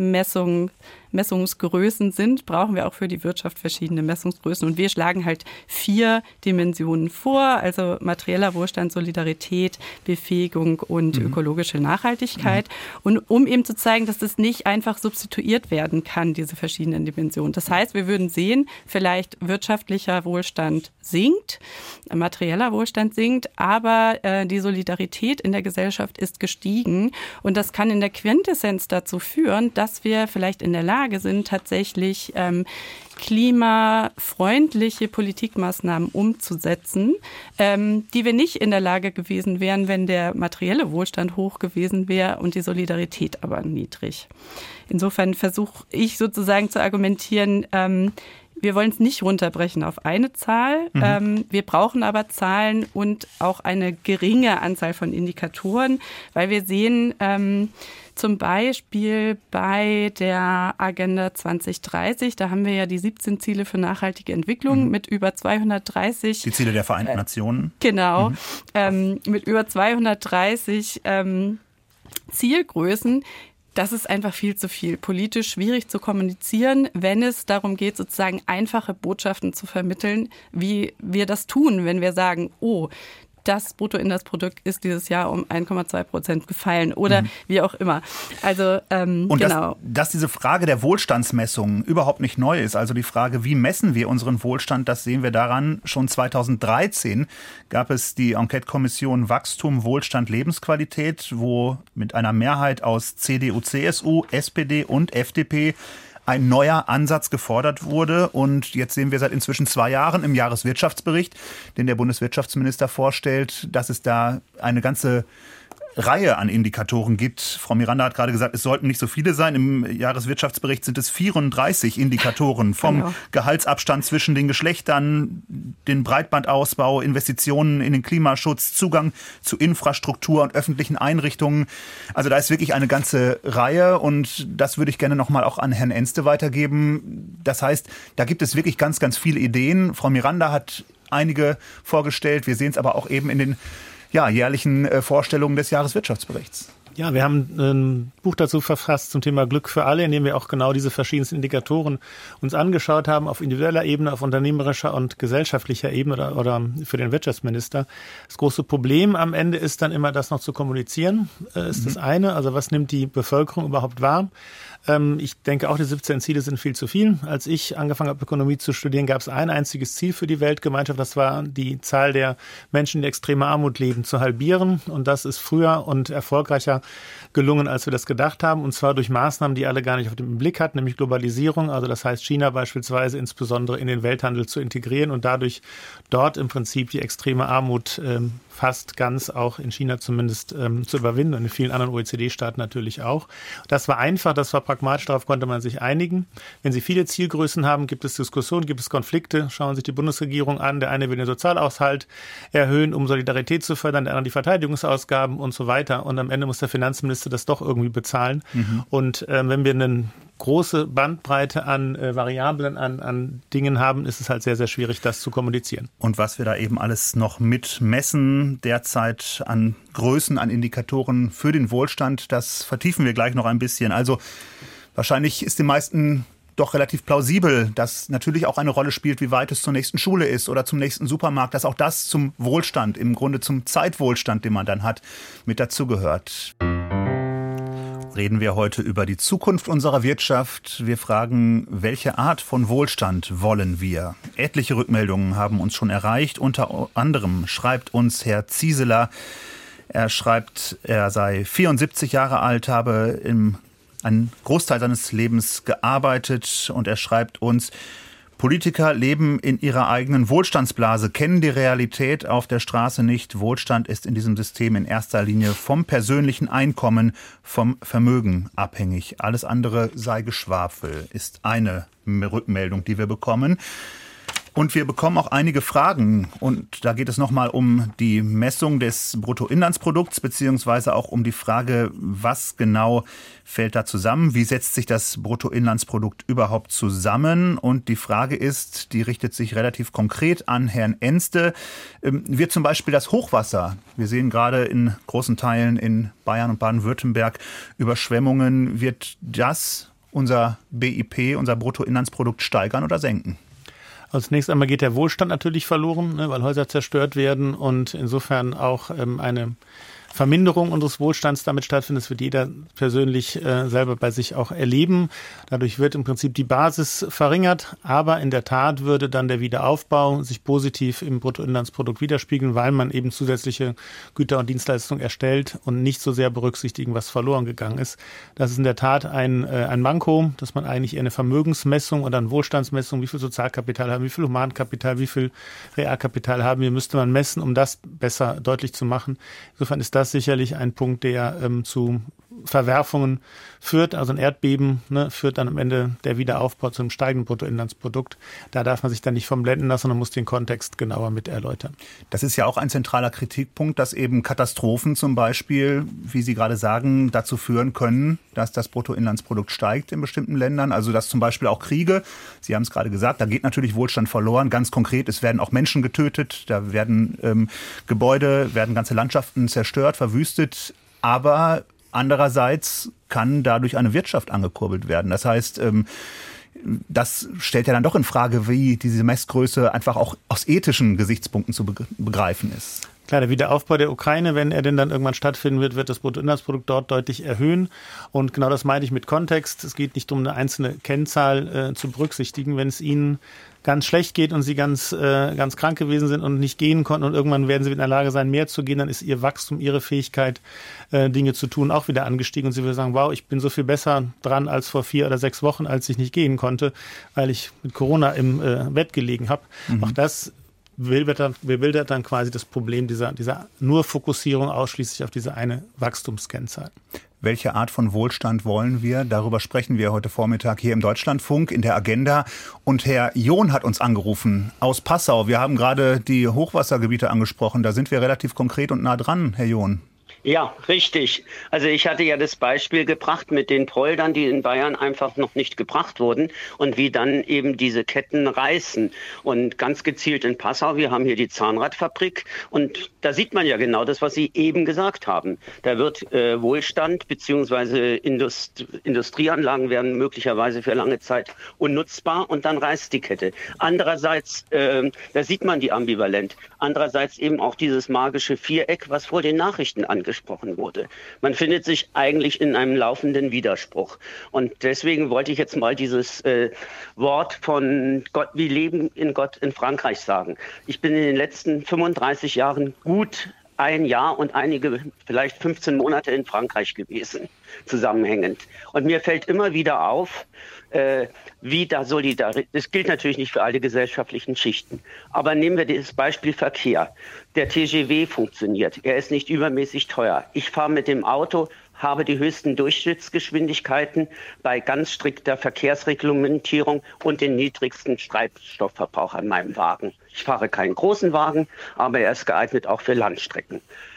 C: Messungsgrößen sind, brauchen wir auch für die Wirtschaft verschiedene Messungsgrößen. Und wir schlagen halt 4 Dimensionen vor, also materieller Wohlstand, Solidarität, Befähigung und ökologische Nachhaltigkeit. Und um eben zu zeigen, dass das nicht einfach substituiert werden kann, diese verschiedenen Dimensionen. Das heißt, wir würden sehen, vielleicht wirtschaftlicher Wohlstand sinkt, materieller Wohlstand sinkt, aber die Solidarität in der Gesellschaft ist gestiegen. Und das kann in der Quintessenz dazu führen, dass wir vielleicht in der Lage sind, tatsächlich klimafreundliche Politikmaßnahmen umzusetzen, die wir nicht in der Lage gewesen wären, wenn der materielle Wohlstand hoch gewesen wäre und die Solidarität aber niedrig. Insofern versuche ich sozusagen zu argumentieren, wir wollen es nicht runterbrechen auf eine Zahl. Wir brauchen aber Zahlen und auch eine geringe Anzahl von Indikatoren, weil wir sehen, zum Beispiel bei der Agenda 2030, da haben wir ja die 17 Ziele für nachhaltige Entwicklung mit über 230.
B: Die Ziele der Vereinten Nationen.
C: Genau, mit über 230 Zielgrößen. Das ist einfach viel zu viel. Politisch schwierig zu kommunizieren, wenn es darum geht, sozusagen einfache Botschaften zu vermitteln, wie wir das tun, wenn wir sagen, oh, das Bruttoinlandsprodukt ist dieses Jahr um 1,2% gefallen oder wie auch immer. Also
B: und
C: genau.
B: Dass diese Frage der Wohlstandsmessung überhaupt nicht neu ist, also die Frage, wie messen wir unseren Wohlstand, das sehen wir daran, schon 2013 gab es die Enquete-Kommission Wachstum, Wohlstand, Lebensqualität, wo mit einer Mehrheit aus CDU, CSU, SPD und FDP ein neuer Ansatz gefordert wurde. Und jetzt sehen wir seit inzwischen 2 Jahren im Jahreswirtschaftsbericht, den der Bundeswirtschaftsminister vorstellt, dass es da eine ganze Reihe an Indikatoren gibt. Frau Miranda hat gerade gesagt, es sollten nicht so viele sein. Im Jahreswirtschaftsbericht sind es 34 Indikatoren vom Gehaltsabstand zwischen den Geschlechtern, den Breitbandausbau, Investitionen in den Klimaschutz, Zugang zu Infrastruktur und öffentlichen Einrichtungen. Also da ist wirklich eine ganze Reihe und das würde ich gerne nochmal auch an Herrn Enste weitergeben. Das heißt, da gibt es wirklich ganz, ganz viele Ideen. Frau Miranda hat einige vorgestellt. Wir sehen es aber auch eben in den jährlichen Vorstellungen des Jahreswirtschaftsberichts.
D: Ja, wir haben ein Buch dazu verfasst zum Thema Glück für alle, in dem wir auch genau diese verschiedensten Indikatoren uns angeschaut haben, auf individueller Ebene, auf unternehmerischer und gesellschaftlicher Ebene oder für den Wirtschaftsminister. Das große Problem am Ende ist dann immer, das noch zu kommunizieren, ist das eine. Also was nimmt die Bevölkerung überhaupt wahr? Ich denke auch, die 17 Ziele sind viel zu viel. Als ich angefangen habe, Ökonomie zu studieren, gab es ein einziges Ziel für die Weltgemeinschaft. Das war die Zahl der Menschen, die in extremer Armut leben, zu halbieren. Und das ist früher und erfolgreicher gelungen, als wir das gedacht haben. Und zwar durch Maßnahmen, die alle gar nicht auf den Blick hatten, nämlich Globalisierung. Also das heißt, China beispielsweise insbesondere in den Welthandel zu integrieren und dadurch dort im Prinzip die extreme Armut fast ganz, auch in China zumindest, zu überwinden und in vielen anderen OECD-Staaten natürlich auch. Das war einfach, das war pragmatisch, darauf konnte man sich einigen. Wenn Sie viele Zielgrößen haben, gibt es Diskussionen, gibt es Konflikte. Schauen Sie sich die Bundesregierung an. Der eine will den Sozialhaushalt erhöhen, um Solidarität zu fördern, der andere die Verteidigungsausgaben und so weiter. Und am Ende muss der Finanzminister das doch irgendwie bezahlen. Und wenn wir eine große Bandbreite an Variablen, an Dingen haben, ist es halt sehr, sehr schwierig, das zu kommunizieren.
B: Und was wir da eben alles noch mitmessen, derzeit an Größen, an Indikatoren für den Wohlstand, das vertiefen wir gleich noch ein bisschen. Also wahrscheinlich ist den meisten doch relativ plausibel, dass natürlich auch eine Rolle spielt, wie weit es zur nächsten Schule ist oder zum nächsten Supermarkt, dass auch das zum Wohlstand, im Grunde zum Zeitwohlstand, den man dann hat, mit dazugehört. Reden wir heute über die Zukunft unserer Wirtschaft. Wir fragen, welche Art von Wohlstand wollen wir? Etliche Rückmeldungen haben uns schon erreicht. Unter anderem schreibt uns Herr Zieseler, er schreibt, er sei 74 Jahre alt, habe einen Großteil seines Lebens gearbeitet und er schreibt uns, Politiker leben in ihrer eigenen Wohlstandsblase, kennen die Realität auf der Straße nicht. Wohlstand ist in diesem System in erster Linie vom persönlichen Einkommen, vom Vermögen abhängig. Alles andere sei Geschwafel, ist eine Rückmeldung, die wir bekommen. Und wir bekommen auch einige Fragen. Und da geht es nochmal um die Messung des Bruttoinlandsprodukts, beziehungsweise auch um die Frage, was genau fällt da zusammen? Wie setzt sich das Bruttoinlandsprodukt überhaupt zusammen? Und die Frage ist, die richtet sich relativ konkret an Herrn Enste. Wird zum Beispiel das Hochwasser, wir sehen gerade in großen Teilen in Bayern und Baden-Württemberg Überschwemmungen, wird das unser BIP, unser Bruttoinlandsprodukt steigern oder senken?
D: Also zunächst einmal geht der Wohlstand natürlich verloren, weil Häuser zerstört werden und insofern auch eine Verminderung unseres Wohlstands damit stattfindet. Das wird jeder persönlich selber bei sich auch erleben. Dadurch wird im Prinzip die Basis verringert, aber in der Tat würde dann der Wiederaufbau sich positiv im Bruttoinlandsprodukt widerspiegeln, weil man eben zusätzliche Güter und Dienstleistungen erstellt und nicht so sehr berücksichtigen, was verloren gegangen ist. Das ist in der Tat ein Manko, dass man eigentlich eher eine Vermögensmessung oder eine Wohlstandsmessung, wie viel Sozialkapital haben, wie viel Humankapital, wie viel Realkapital haben wir, müsste man messen, um das besser deutlich zu machen. Insofern ist das sicherlich ein Punkt, der zu Verwerfungen führt. Also ein Erdbeben führt dann am Ende der Wiederaufbau zu einem steigenden Bruttoinlandsprodukt. Da darf man sich dann nicht vom blenden lassen, sondern muss den Kontext genauer mit erläutern.
B: Das ist ja auch ein zentraler Kritikpunkt, dass eben Katastrophen zum Beispiel, wie Sie gerade sagen, dazu führen können, dass das Bruttoinlandsprodukt steigt in bestimmten Ländern. Also dass zum Beispiel auch Kriege, Sie haben es gerade gesagt, da geht natürlich Wohlstand verloren. Ganz konkret, es werden auch Menschen getötet, da werden Gebäude, werden ganze Landschaften zerstört, verwüstet. Aber andererseits kann dadurch eine Wirtschaft angekurbelt werden. Das heißt, das stellt ja dann doch in Frage, wie diese Messgröße einfach auch aus ethischen Gesichtspunkten zu begreifen ist.
D: Klar, der Wiederaufbau der Ukraine, wenn er denn dann irgendwann stattfinden wird, wird das Bruttoinlandsprodukt dort deutlich erhöhen. Und genau das meine ich mit Kontext. Es geht nicht um eine einzelne Kennzahl zu berücksichtigen. Wenn es Ihnen ganz schlecht geht und Sie ganz krank gewesen sind und nicht gehen konnten und irgendwann werden Sie in der Lage sein, mehr zu gehen, dann ist Ihr Wachstum, Ihre Fähigkeit, Dinge zu tun, auch wieder angestiegen. Und Sie würden sagen, wow, ich bin so viel besser dran als vor 4 oder 6 Wochen, als ich nicht gehen konnte, weil ich mit Corona im Bett gelegen habe. Auch das bebildert dann quasi das Problem dieser nur Fokussierung ausschließlich auf diese eine Wachstumskennzahl.
B: Welche Art von Wohlstand wollen wir? Darüber sprechen wir heute Vormittag hier im Deutschlandfunk in der Agenda. Und Herr John hat uns angerufen aus Passau. Wir haben gerade die Hochwassergebiete angesprochen. Da sind wir relativ konkret und nah dran, Herr John.
M: Ja, richtig. Also ich hatte ja das Beispiel gebracht mit den Poldern, die in Bayern einfach noch nicht gebracht wurden und wie dann eben diese Ketten reißen. Und ganz gezielt in Passau, wir haben hier die Zahnradfabrik und da sieht man ja genau das, was Sie eben gesagt haben. Da wird Wohlstand bzw. Industrieanlagen werden möglicherweise für lange Zeit unnutzbar und dann reißt die Kette. Andererseits, da sieht man die ambivalent. Andererseits eben auch dieses magische Viereck, was vor den Nachrichten angesprochen wurde. Man findet sich eigentlich in einem laufenden Widerspruch. Und deswegen wollte ich jetzt mal dieses Wort von Gott, wie leben in Gott in Frankreich sagen. Ich bin in den letzten 35 Jahren gut ein Jahr und einige, vielleicht 15 Monate in Frankreich gewesen, zusammenhängend. Und mir fällt immer wieder auf, wie da Solidarität, das gilt natürlich nicht für alle gesellschaftlichen Schichten, aber nehmen wir das Beispiel Verkehr. Der TGV funktioniert, er ist nicht übermäßig teuer. Ich fahre mit dem Auto, habe die höchsten Durchschnittsgeschwindigkeiten bei ganz strikter Verkehrsreglementierung und den niedrigsten Treibstoffverbrauch an meinem Wagen. Ich fahre keinen großen Wagen, aber er ist geeignet auch für Landstrecken.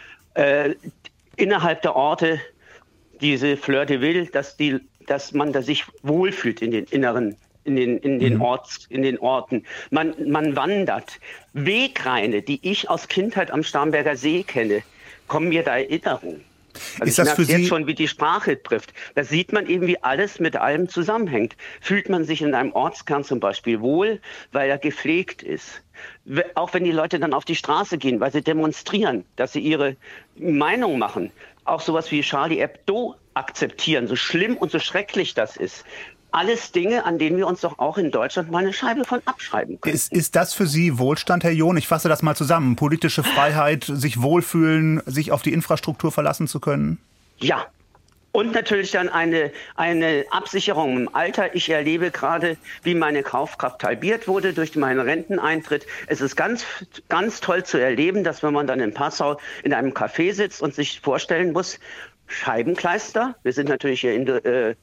M: Innerhalb der Orte diese Fleur de Ville, dass man da sich wohlfühlt in den inneren, in den Orten. Man wandert. Wegreine, die ich aus Kindheit am Starnberger See kenne, kommen mir da Erinnerungen. Also ist das für Sie jetzt schon, wie die Sprache trifft. Da sieht man eben, wie alles mit allem zusammenhängt. Fühlt man sich in einem Ortskern zum Beispiel wohl, weil er gepflegt ist. Auch wenn die Leute dann auf die Straße gehen, weil sie demonstrieren, dass sie ihre Meinung machen. Auch sowas wie Charlie Hebdo akzeptieren, so schlimm und so schrecklich das ist. Alles Dinge, an denen wir uns doch auch in Deutschland mal eine Scheibe von abschreiben können.
B: Ist das für Sie Wohlstand, Herr John? Ich fasse das mal zusammen. Politische Freiheit, sich wohlfühlen, sich auf die Infrastruktur verlassen zu können?
M: Ja. Und natürlich dann eine Absicherung im Alter. Ich erlebe gerade, wie meine Kaufkraft halbiert wurde durch meinen Renteneintritt. Es ist ganz, ganz toll zu erleben, dass wenn man dann in Passau in einem Café sitzt und sich vorstellen muss, Scheibenkleister, wir sind natürlich hier in der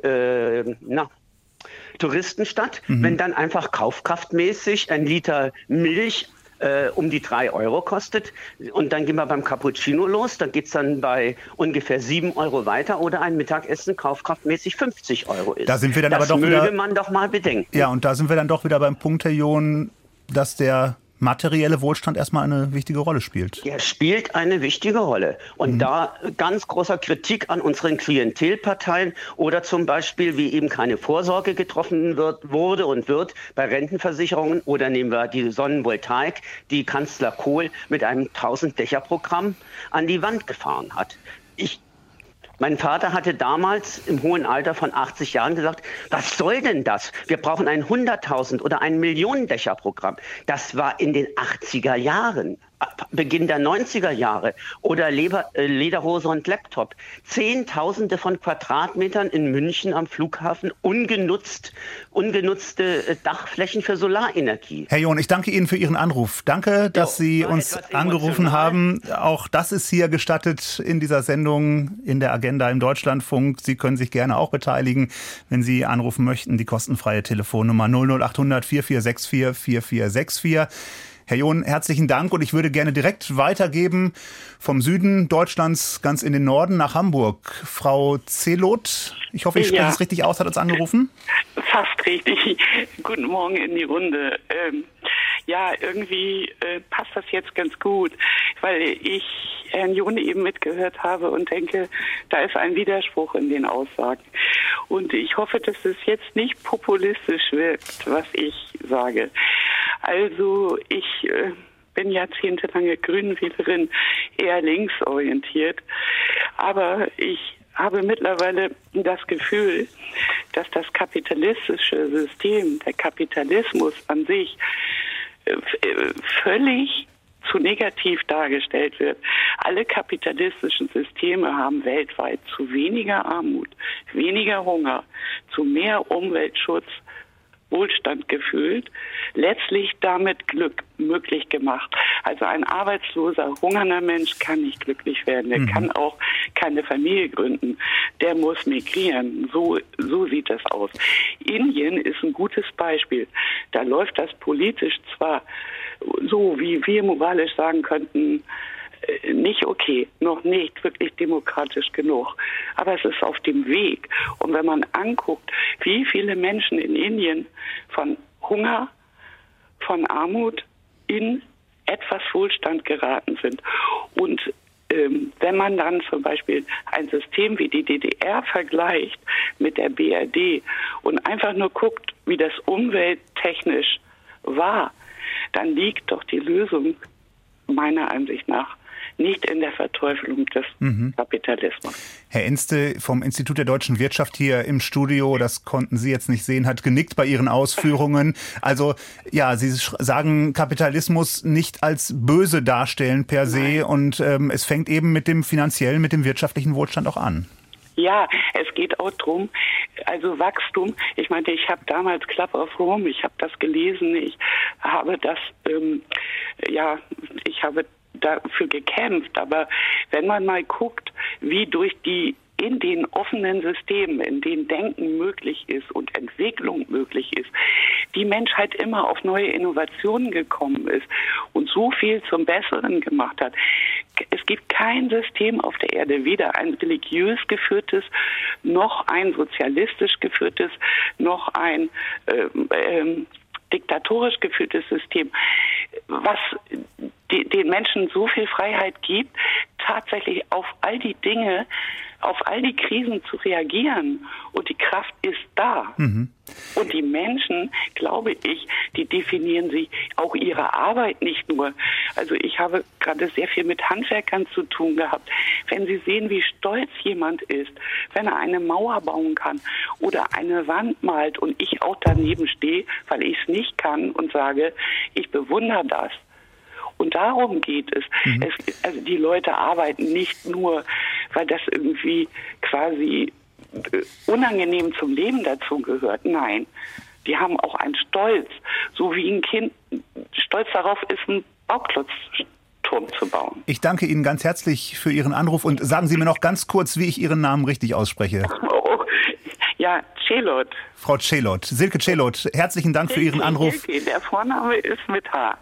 M: Touristenstadt, wenn dann einfach kaufkraftmäßig ein Liter Milch um die 3 Euro kostet und dann gehen wir beim Cappuccino los, dann geht es dann bei ungefähr 7 Euro weiter oder ein Mittagessen kaufkraftmäßig 50 Euro ist.
B: Da sind wir dann
M: das
B: aber doch
M: möge man doch mal bedenken.
B: Ja, und da sind wir dann doch wieder beim Punkt, Herr John, dass der materielle Wohlstand erstmal eine wichtige Rolle spielt.
M: Er spielt eine wichtige Rolle. Und da ganz großer Kritik an unseren Klientelparteien oder zum Beispiel, wie eben keine Vorsorge getroffen wurde und wird bei Rentenversicherungen oder nehmen wir die Sonnenvoltaik, die Kanzler Kohl mit einem 1000-Dächer-Programm an die Wand gefahren hat. Mein Vater hatte damals im hohen Alter von 80 Jahren gesagt, was soll denn das? Wir brauchen ein 100.000 oder ein Millionendächer-Programm. Das war in den 80er Jahren, Beginn der 90er Jahre. Oder Lederhose und Laptop. Zehntausende von Quadratmetern in München am Flughafen, ungenutzte Dachflächen für Solarenergie.
B: Herr John, ich danke Ihnen für Ihren Anruf. Danke, dass Sie uns angerufen haben. Auch das ist hier gestattet in dieser Sendung in der Agenda im Deutschlandfunk. Sie können sich gerne auch beteiligen, wenn Sie anrufen möchten. Die kostenfreie Telefonnummer 00800 4464 4464. Herr John, herzlichen Dank und ich würde gerne direkt weitergeben vom Süden Deutschlands ganz in den Norden nach Hamburg. Frau Zelot, ich hoffe, ich spreche es richtig aus, hat uns angerufen.
N: Fast richtig. Guten Morgen in die Runde. Irgendwie passt das jetzt ganz gut, weil ich Herrn John eben mitgehört habe und denke, da ist ein Widerspruch in den Aussagen. Und ich hoffe, dass es jetzt nicht populistisch wirkt, was ich sage. Also ich bin jahrzehntelange Grünenwählerin, eher linksorientiert, aber ich habe mittlerweile das Gefühl, dass das kapitalistische System, der Kapitalismus an sich, völlig zu negativ dargestellt wird. Alle kapitalistischen Systeme haben weltweit zu weniger Armut, weniger Hunger, zu mehr Umweltschutz Wohlstand gefüllt, letztlich damit Glück möglich gemacht. Also ein arbeitsloser, hungernder Mensch kann nicht glücklich werden. Der kann auch keine Familie gründen. Der muss migrieren. So sieht das aus. Indien ist ein gutes Beispiel. Da läuft das politisch zwar so, wie wir moralisch sagen könnten, nicht okay, noch nicht wirklich demokratisch genug. Aber es ist auf dem Weg. Und wenn man anguckt, wie viele Menschen in Indien von Hunger, von Armut in etwas Wohlstand geraten sind. Und wenn man dann zum Beispiel ein System wie die DDR vergleicht mit der BRD und einfach nur guckt, wie das umwelttechnisch war, dann liegt doch die Lösung meiner Ansicht nach nicht in der Verteufelung des Kapitalismus.
B: Herr Enste vom Institut der Deutschen Wirtschaft hier im Studio, das konnten Sie jetzt nicht sehen, hat genickt bei Ihren Ausführungen. Also ja, Sie sagen Kapitalismus nicht als böse darstellen per se und es fängt eben mit dem finanziellen, mit dem wirtschaftlichen Wohlstand auch an.
N: Ja, es geht auch drum, also Wachstum. Ich meinte, ich habe damals Club of Rome, ich habe das gelesen, ich habe das, ich habe dafür gekämpft. Aber wenn man mal guckt, wie in den offenen Systemen, in denen Denken möglich ist und Entwicklung möglich ist, die Menschheit immer auf neue Innovationen gekommen ist und so viel zum Besseren gemacht hat. Es gibt kein System auf der Erde, weder ein religiös geführtes, noch ein sozialistisch geführtes, noch ein diktatorisch geführtes System, was den Menschen so viel Freiheit gibt, tatsächlich auf all die Dinge, auf all die Krisen zu reagieren. Und die Kraft ist da. Und die Menschen, glaube ich, die definieren sich auch ihre Arbeit nicht nur. Also ich habe gerade sehr viel mit Handwerkern zu tun gehabt. Wenn Sie sehen, wie stolz jemand ist, wenn er eine Mauer bauen kann oder eine Wand malt und ich auch daneben stehe, weil ich es nicht kann und sage, ich bewundere das. Und darum geht es. Also die Leute arbeiten nicht nur, weil das irgendwie quasi unangenehm zum Leben dazu gehört. Nein, die haben auch einen Stolz, so wie ein Kind stolz darauf ist, einen Bauklotzturm zu bauen.
B: Ich danke Ihnen ganz herzlich für Ihren Anruf und sagen Sie mir noch ganz kurz, wie ich Ihren Namen richtig ausspreche.
N: Ja, Celot.
B: Frau Celot, Silke Celot, herzlichen Dank für Ihren Anruf.
N: Hilke, der Vorname ist mit H.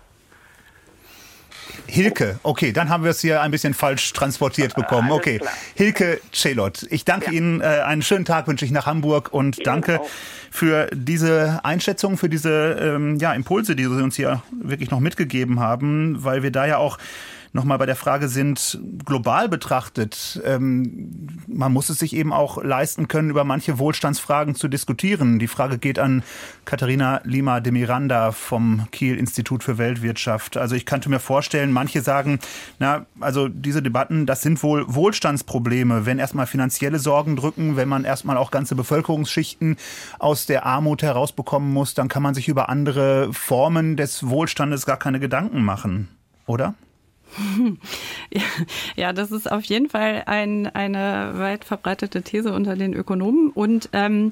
B: Hilke, okay, dann haben wir es hier ein bisschen falsch transportiert bekommen. Okay, Hilke Celot. Ich danke Ihnen, einen schönen Tag wünsche ich nach Hamburg und danke für diese Einschätzung, für diese Impulse, die Sie uns hier wirklich noch mitgegeben haben, weil wir da ja auch nochmal bei der Frage sind, global betrachtet, man muss es sich eben auch leisten können, über manche Wohlstandsfragen zu diskutieren. Die Frage geht an Katharina Lima de Miranda vom Kiel-Institut für Weltwirtschaft. Also ich könnte mir vorstellen, manche sagen, also diese Debatten, das sind wohl Wohlstandsprobleme, wenn erstmal finanzielle Sorgen drücken, wenn man erstmal auch ganze Bevölkerungsschichten aus der Armut herausbekommen muss, dann kann man sich über andere Formen des Wohlstandes gar keine Gedanken machen, oder?
C: Ja, das ist auf jeden Fall eine weit verbreitete These unter den Ökonomen. Und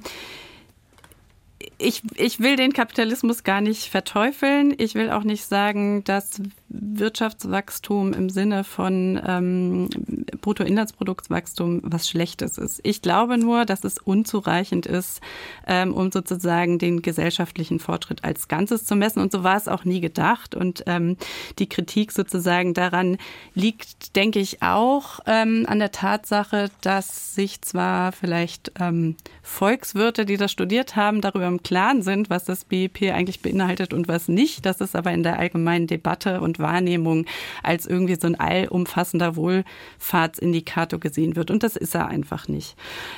C: ich will den Kapitalismus gar nicht verteufeln. Ich will auch nicht sagen, dass Wirtschaftswachstum im Sinne von Bruttoinlandsproduktswachstum was Schlechtes ist. Ich glaube nur, dass es unzureichend ist, um sozusagen den gesellschaftlichen Fortschritt als Ganzes zu messen. Und so war es auch nie gedacht. Und die Kritik sozusagen daran liegt, denke ich, auch an der Tatsache, dass sich zwar vielleicht Volkswirte, die das studiert haben, darüber im Klaren sind, was das BIP eigentlich beinhaltet und was nicht, dass es aber in der allgemeinen Debatte und Wahrnehmung als irgendwie so ein allumfassender Wohlfahrtsindikator gesehen wird. Und das ist er einfach nicht.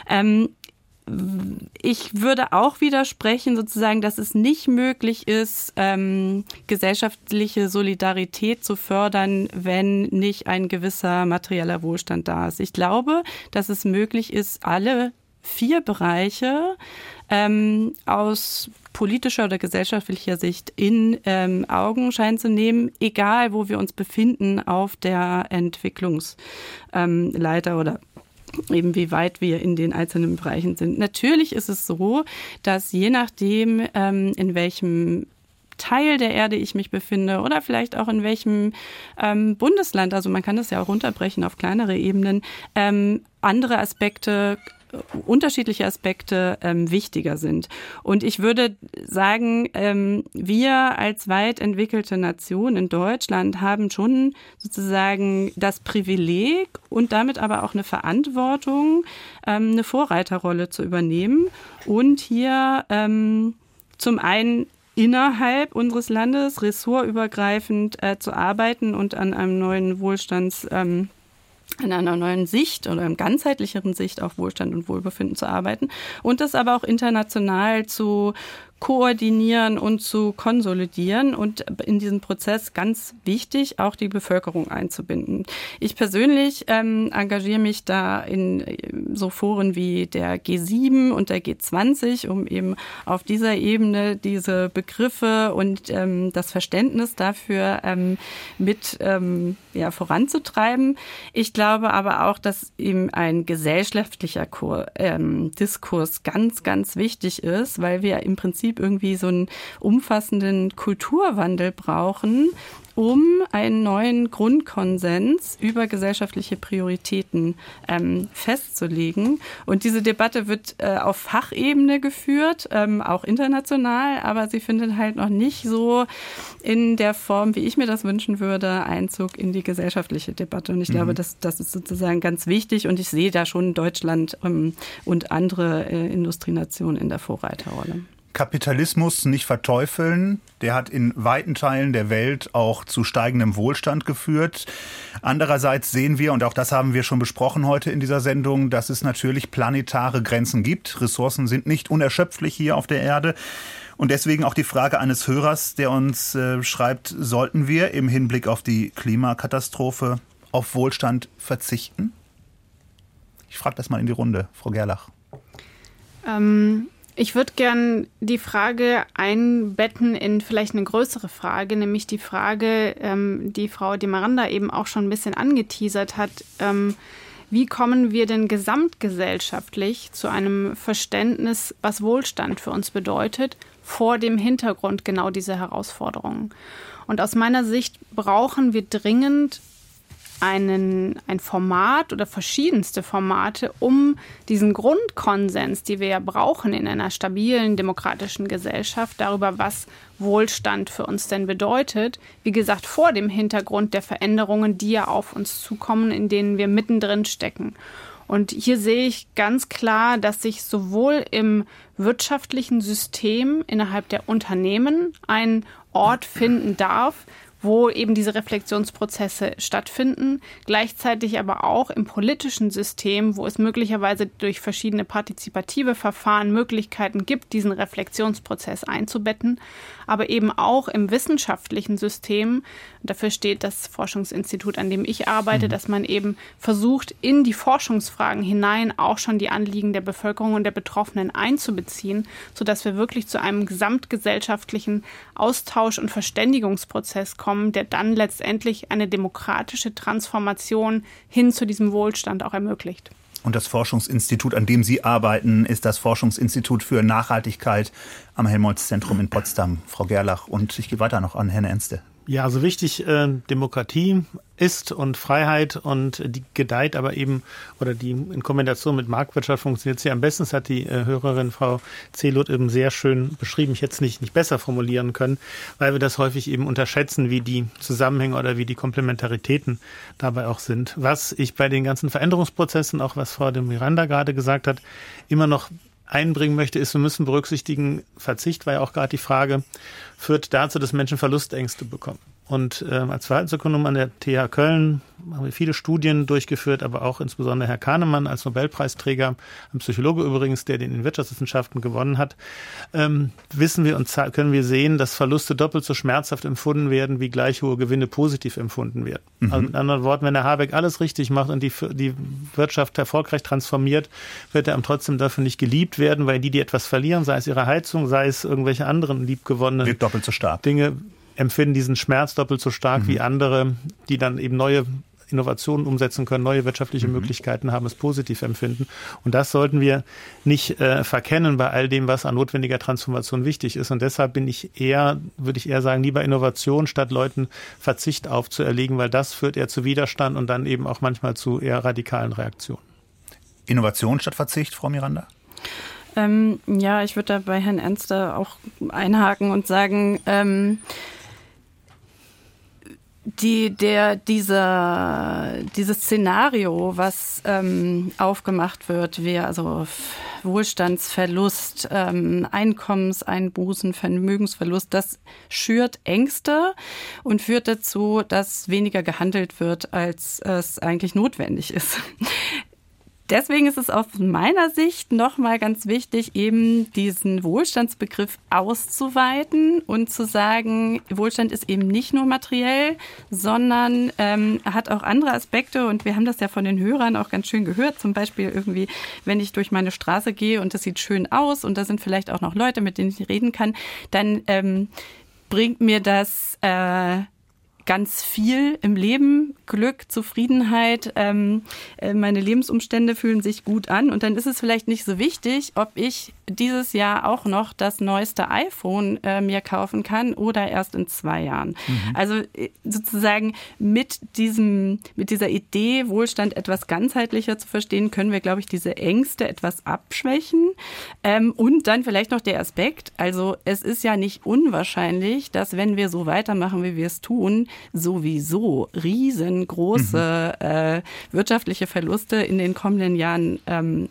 C: Ich würde auch widersprechen, sozusagen, dass es nicht möglich ist, gesellschaftliche Solidarität zu fördern, wenn nicht ein gewisser materieller Wohlstand da ist. Ich glaube, dass es möglich ist, alle 4 Bereiche aus politischer oder gesellschaftlicher Sicht in Augenschein zu nehmen, egal wo wir uns befinden auf der Entwicklungsleiter oder eben wie weit wir in den einzelnen Bereichen sind. Natürlich ist es so, dass je nachdem, in welchem Teil der Erde ich mich befinde oder vielleicht auch in welchem Bundesland, also man kann das ja auch runterbrechen auf kleinere Ebenen, andere Aspekte, unterschiedliche Aspekte wichtiger sind. Und ich würde sagen, wir als weit entwickelte Nation in Deutschland haben schon sozusagen das Privileg und damit aber auch eine Verantwortung, eine Vorreiterrolle zu übernehmen und hier zum einen innerhalb unseres Landes ressortübergreifend zu arbeiten und an einem neuen in einer neuen Sicht oder einem ganzheitlicheren Sicht auf Wohlstand und Wohlbefinden zu arbeiten und das aber auch international zu koordinieren und zu konsolidieren und in diesem Prozess ganz wichtig, auch die Bevölkerung einzubinden. Ich persönlich engagiere mich da in so Foren wie der G7 und der G20, um eben auf dieser Ebene diese Begriffe und das Verständnis dafür mit voranzutreiben. Ich glaube aber auch, dass eben ein gesellschaftlicher Diskurs ganz, ganz wichtig ist, weil wir im Prinzip irgendwie so einen umfassenden Kulturwandel brauchen, um einen neuen Grundkonsens über gesellschaftliche Prioritäten festzulegen. Und diese Debatte wird auf Fachebene geführt, auch international, aber sie findet halt noch nicht so in der Form, wie ich mir das wünschen würde, Einzug in die gesellschaftliche Debatte. Und ich glaube, das ist sozusagen ganz wichtig. Und ich sehe da schon Deutschland und andere Industrienationen in der Vorreiterrolle.
B: Kapitalismus nicht verteufeln, der hat in weiten Teilen der Welt auch zu steigendem Wohlstand geführt. Andererseits sehen wir, und auch das haben wir schon besprochen heute in dieser Sendung, dass es natürlich planetare Grenzen gibt. Ressourcen sind nicht unerschöpflich hier auf der Erde. Und deswegen auch die Frage eines Hörers, der uns schreibt, sollten wir im Hinblick auf die Klimakatastrophe auf Wohlstand verzichten? Ich frage das mal in die Runde, Frau Gerlach.
E: Ich würde gern die Frage einbetten in vielleicht eine größere Frage, nämlich die Frage, die Frau de Miranda eben auch schon ein bisschen angeteasert hat. Wie kommen wir denn gesamtgesellschaftlich zu einem Verständnis, was Wohlstand für uns bedeutet, vor dem Hintergrund genau dieser Herausforderungen? Und aus meiner Sicht brauchen wir dringend ein Format oder verschiedenste Formate, um diesen Grundkonsens, die wir ja brauchen in einer stabilen demokratischen Gesellschaft, darüber, was Wohlstand für uns denn bedeutet, wie gesagt, vor dem Hintergrund der Veränderungen, die ja auf uns zukommen, in denen wir mittendrin stecken. Und hier sehe ich ganz klar, dass sich sowohl im wirtschaftlichen System innerhalb der Unternehmen ein Ort finden darf, wo eben diese Reflexionsprozesse stattfinden, gleichzeitig aber auch im politischen System, wo es möglicherweise durch verschiedene partizipative Verfahren Möglichkeiten gibt, diesen Reflexionsprozess einzubetten, aber eben auch im wissenschaftlichen System. Dafür steht das Forschungsinstitut, an dem ich arbeite, dass man eben versucht, in die Forschungsfragen hinein auch schon die Anliegen der Bevölkerung und der Betroffenen einzubeziehen, sodass wir wirklich zu einem gesamtgesellschaftlichen Austausch- und Verständigungsprozess kommen, der dann letztendlich eine demokratische Transformation hin zu diesem Wohlstand auch ermöglicht.
B: Und das Forschungsinstitut, an dem Sie arbeiten, ist das Forschungsinstitut für Nachhaltigkeit am Helmholtz-Zentrum in Potsdam. Frau Gerlach, und ich gehe weiter noch an Herrn Enste.
D: Ja, also wichtig, Demokratie ist und Freiheit und die gedeiht aber eben, oder die in Kombination mit Marktwirtschaft funktioniert sie am besten. Das hat die Hörerin Frau Zehloth eben sehr schön beschrieben. Ich hätte es nicht besser formulieren können, weil wir das häufig eben unterschätzen, wie die Zusammenhänge oder wie die Komplementaritäten dabei auch sind. Was ich bei den ganzen Veränderungsprozessen, auch was Frau de Miranda gerade gesagt hat, immer noch einbringen möchte, ist, wir müssen berücksichtigen, Verzicht war ja auch gerade die Frage, führt dazu, dass Menschen Verlustängste bekommen. Und als Verhaltensökonom an der TH Köln haben wir viele Studien durchgeführt, aber auch insbesondere Herr Kahnemann als Nobelpreisträger, ein Psychologe übrigens, der den in Wirtschaftswissenschaften gewonnen hat, wissen wir und können wir sehen, dass Verluste doppelt so schmerzhaft empfunden werden, wie gleich hohe Gewinne positiv empfunden werden. Also mit anderen Worten, wenn der Habeck alles richtig macht und die Wirtschaft erfolgreich transformiert, wird er trotzdem dafür nicht geliebt werden, weil die etwas verlieren, sei es ihre Heizung, sei es irgendwelche anderen liebgewonnenen
B: wird doppelt so stark.
D: Dinge, empfinden diesen Schmerz doppelt so stark wie andere, die dann eben neue Innovationen umsetzen können, neue wirtschaftliche Möglichkeiten haben, es positiv empfinden. Und das sollten wir nicht verkennen bei all dem, was an notwendiger Transformation wichtig ist. Und deshalb würde ich eher sagen, lieber Innovation statt Leuten Verzicht aufzuerlegen, weil das führt eher zu Widerstand und dann eben auch manchmal zu eher radikalen Reaktionen. Innovation statt Verzicht, Frau Miranda?
C: Ja, ich würde da bei Herrn Ernster auch einhaken und sagen, dieses Szenario, was aufgemacht wird, also Wohlstandsverlust, Einkommenseinbußen, Vermögensverlust, das schürt Ängste und führt dazu, dass weniger gehandelt wird, als es eigentlich notwendig ist. Deswegen ist es aus meiner Sicht nochmal ganz wichtig, eben diesen Wohlstandsbegriff auszuweiten und zu sagen, Wohlstand ist eben nicht nur materiell, sondern hat auch andere Aspekte. Und wir haben das ja von den Hörern auch ganz schön gehört. Zum Beispiel irgendwie, wenn ich durch meine Straße gehe und das sieht schön aus und da sind vielleicht auch noch Leute, mit denen ich reden kann, dann bringt mir das ganz viel im Leben, Glück, Zufriedenheit, meine Lebensumstände fühlen sich gut an und dann ist es vielleicht nicht so wichtig, ob ich dieses Jahr auch noch das neueste iPhone mir kaufen kann oder erst in 2 Jahren. Also sozusagen mit dieser Idee, Wohlstand etwas ganzheitlicher zu verstehen, können wir, glaube ich, diese Ängste etwas abschwächen. Und dann vielleicht noch der Aspekt, also es ist ja nicht unwahrscheinlich, dass wenn wir so weitermachen, wie wir es tun, sowieso riesengroße wirtschaftliche Verluste in den kommenden Jahren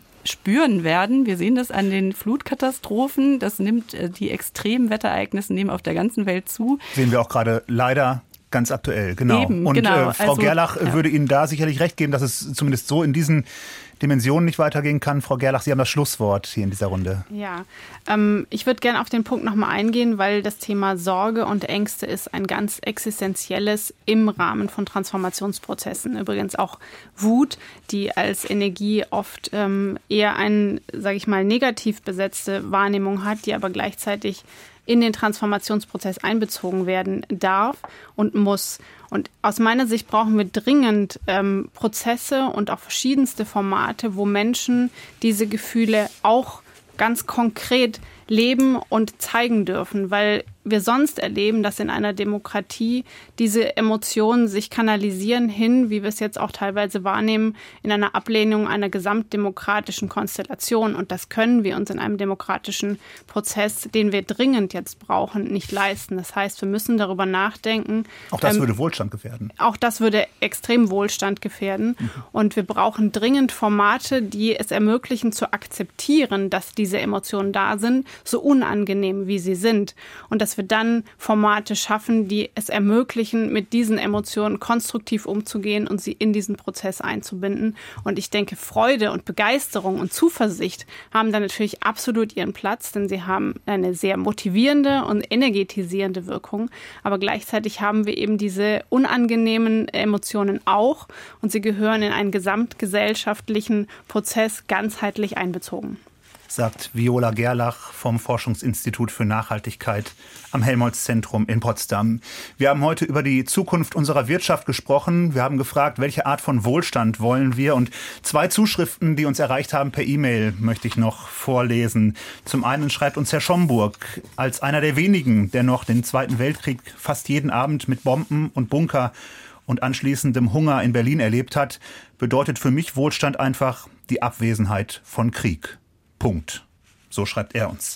C: spüren werden. Wir sehen das an den Flutkatastrophen. Das nimmt die extremen Wetterereignisse nehmen auf der ganzen Welt zu.
B: Sehen wir auch gerade leider ganz aktuell, genau.
C: Eben,
B: und
C: genau.
B: Frau Gerlach würde Ihnen da sicherlich recht geben, dass es zumindest so in diesen Dimensionen nicht weitergehen kann. Frau Gerlach, Sie haben das Schlusswort hier in dieser Runde.
E: Ja, ich würde gerne auf den Punkt nochmal eingehen, weil das Thema Sorge und Ängste ist ein ganz existenzielles im Rahmen von Transformationsprozessen. Übrigens auch Wut, die als Energie oft eher eine, sage ich mal, negativ besetzte Wahrnehmung hat, die aber gleichzeitig in den Transformationsprozess einbezogen werden darf und muss. Und aus meiner Sicht brauchen wir dringend Prozesse und auch verschiedenste Formate, wo Menschen diese Gefühle auch ganz konkret leben und zeigen dürfen, weil wir sonst erleben, dass in einer Demokratie diese Emotionen sich kanalisieren hin, wie wir es jetzt auch teilweise wahrnehmen, in einer Ablehnung einer gesamtdemokratischen Konstellation. Und das können wir uns in einem demokratischen Prozess, den wir dringend jetzt brauchen, nicht leisten. Das heißt, wir müssen darüber nachdenken.
B: Auch das würde Wohlstand gefährden.
E: Auch das würde extrem Wohlstand gefährden. Und wir brauchen dringend Formate, die es ermöglichen, zu akzeptieren, dass diese Emotionen da sind, so unangenehm wie sie sind. Und dass wir dann Formate schaffen, die es ermöglichen, mit diesen Emotionen konstruktiv umzugehen und sie in diesen Prozess einzubinden. Und ich denke, Freude und Begeisterung und Zuversicht haben da natürlich absolut ihren Platz, denn sie haben eine sehr motivierende und energetisierende Wirkung. Aber gleichzeitig haben wir eben diese unangenehmen Emotionen auch und sie gehören in einen gesamtgesellschaftlichen Prozess ganzheitlich einbezogen.
B: Sagt Viola Gerlach vom Forschungsinstitut für Nachhaltigkeit am Helmholtz-Zentrum in Potsdam. Wir haben heute über die Zukunft unserer Wirtschaft gesprochen. Wir haben gefragt, welche Art von Wohlstand wollen wir? Und 2 Zuschriften, die uns erreicht haben per E-Mail, möchte ich noch vorlesen. Zum einen schreibt uns Herr Schomburg, als einer der wenigen, der noch den Zweiten Weltkrieg fast jeden Abend mit Bomben und Bunker und anschließendem Hunger in Berlin erlebt hat, bedeutet für mich Wohlstand einfach die Abwesenheit von Krieg. Punkt. So schreibt er uns.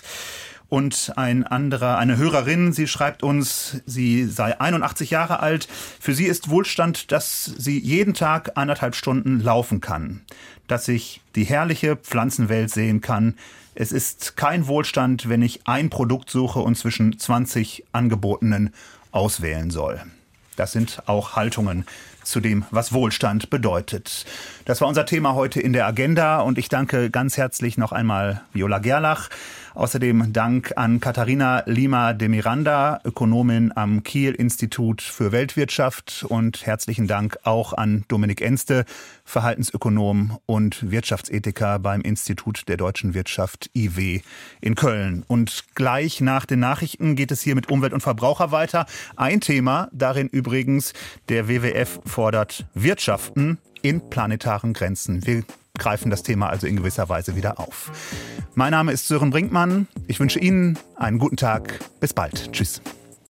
B: Und eine Hörerin, sie schreibt uns, sie sei 81 Jahre alt. Für sie ist Wohlstand, dass sie jeden Tag 1,5 Stunden laufen kann. Dass ich die herrliche Pflanzenwelt sehen kann. Es ist kein Wohlstand, wenn ich ein Produkt suche und zwischen 20 angebotenen auswählen soll. Das sind auch Haltungen zu dem, was Wohlstand bedeutet. Das war unser Thema heute in der Agenda und ich danke ganz herzlich noch einmal Viola Gerlach. Außerdem Dank an Katharina Lima de Miranda, Ökonomin am Kiel-Institut für Weltwirtschaft und herzlichen Dank auch an Dominik Enste, Verhaltensökonom und Wirtschaftsethiker beim Institut der Deutschen Wirtschaft IW in Köln. Und gleich nach den Nachrichten geht es hier mit Umwelt und Verbraucher weiter. Ein Thema, darin übrigens der WWF fordert Wirtschaften in planetaren Grenzen. Wir greifen das Thema also in gewisser Weise wieder auf. Mein Name ist Sören Brinkmann. Ich wünsche Ihnen einen guten Tag. Bis bald. Tschüss.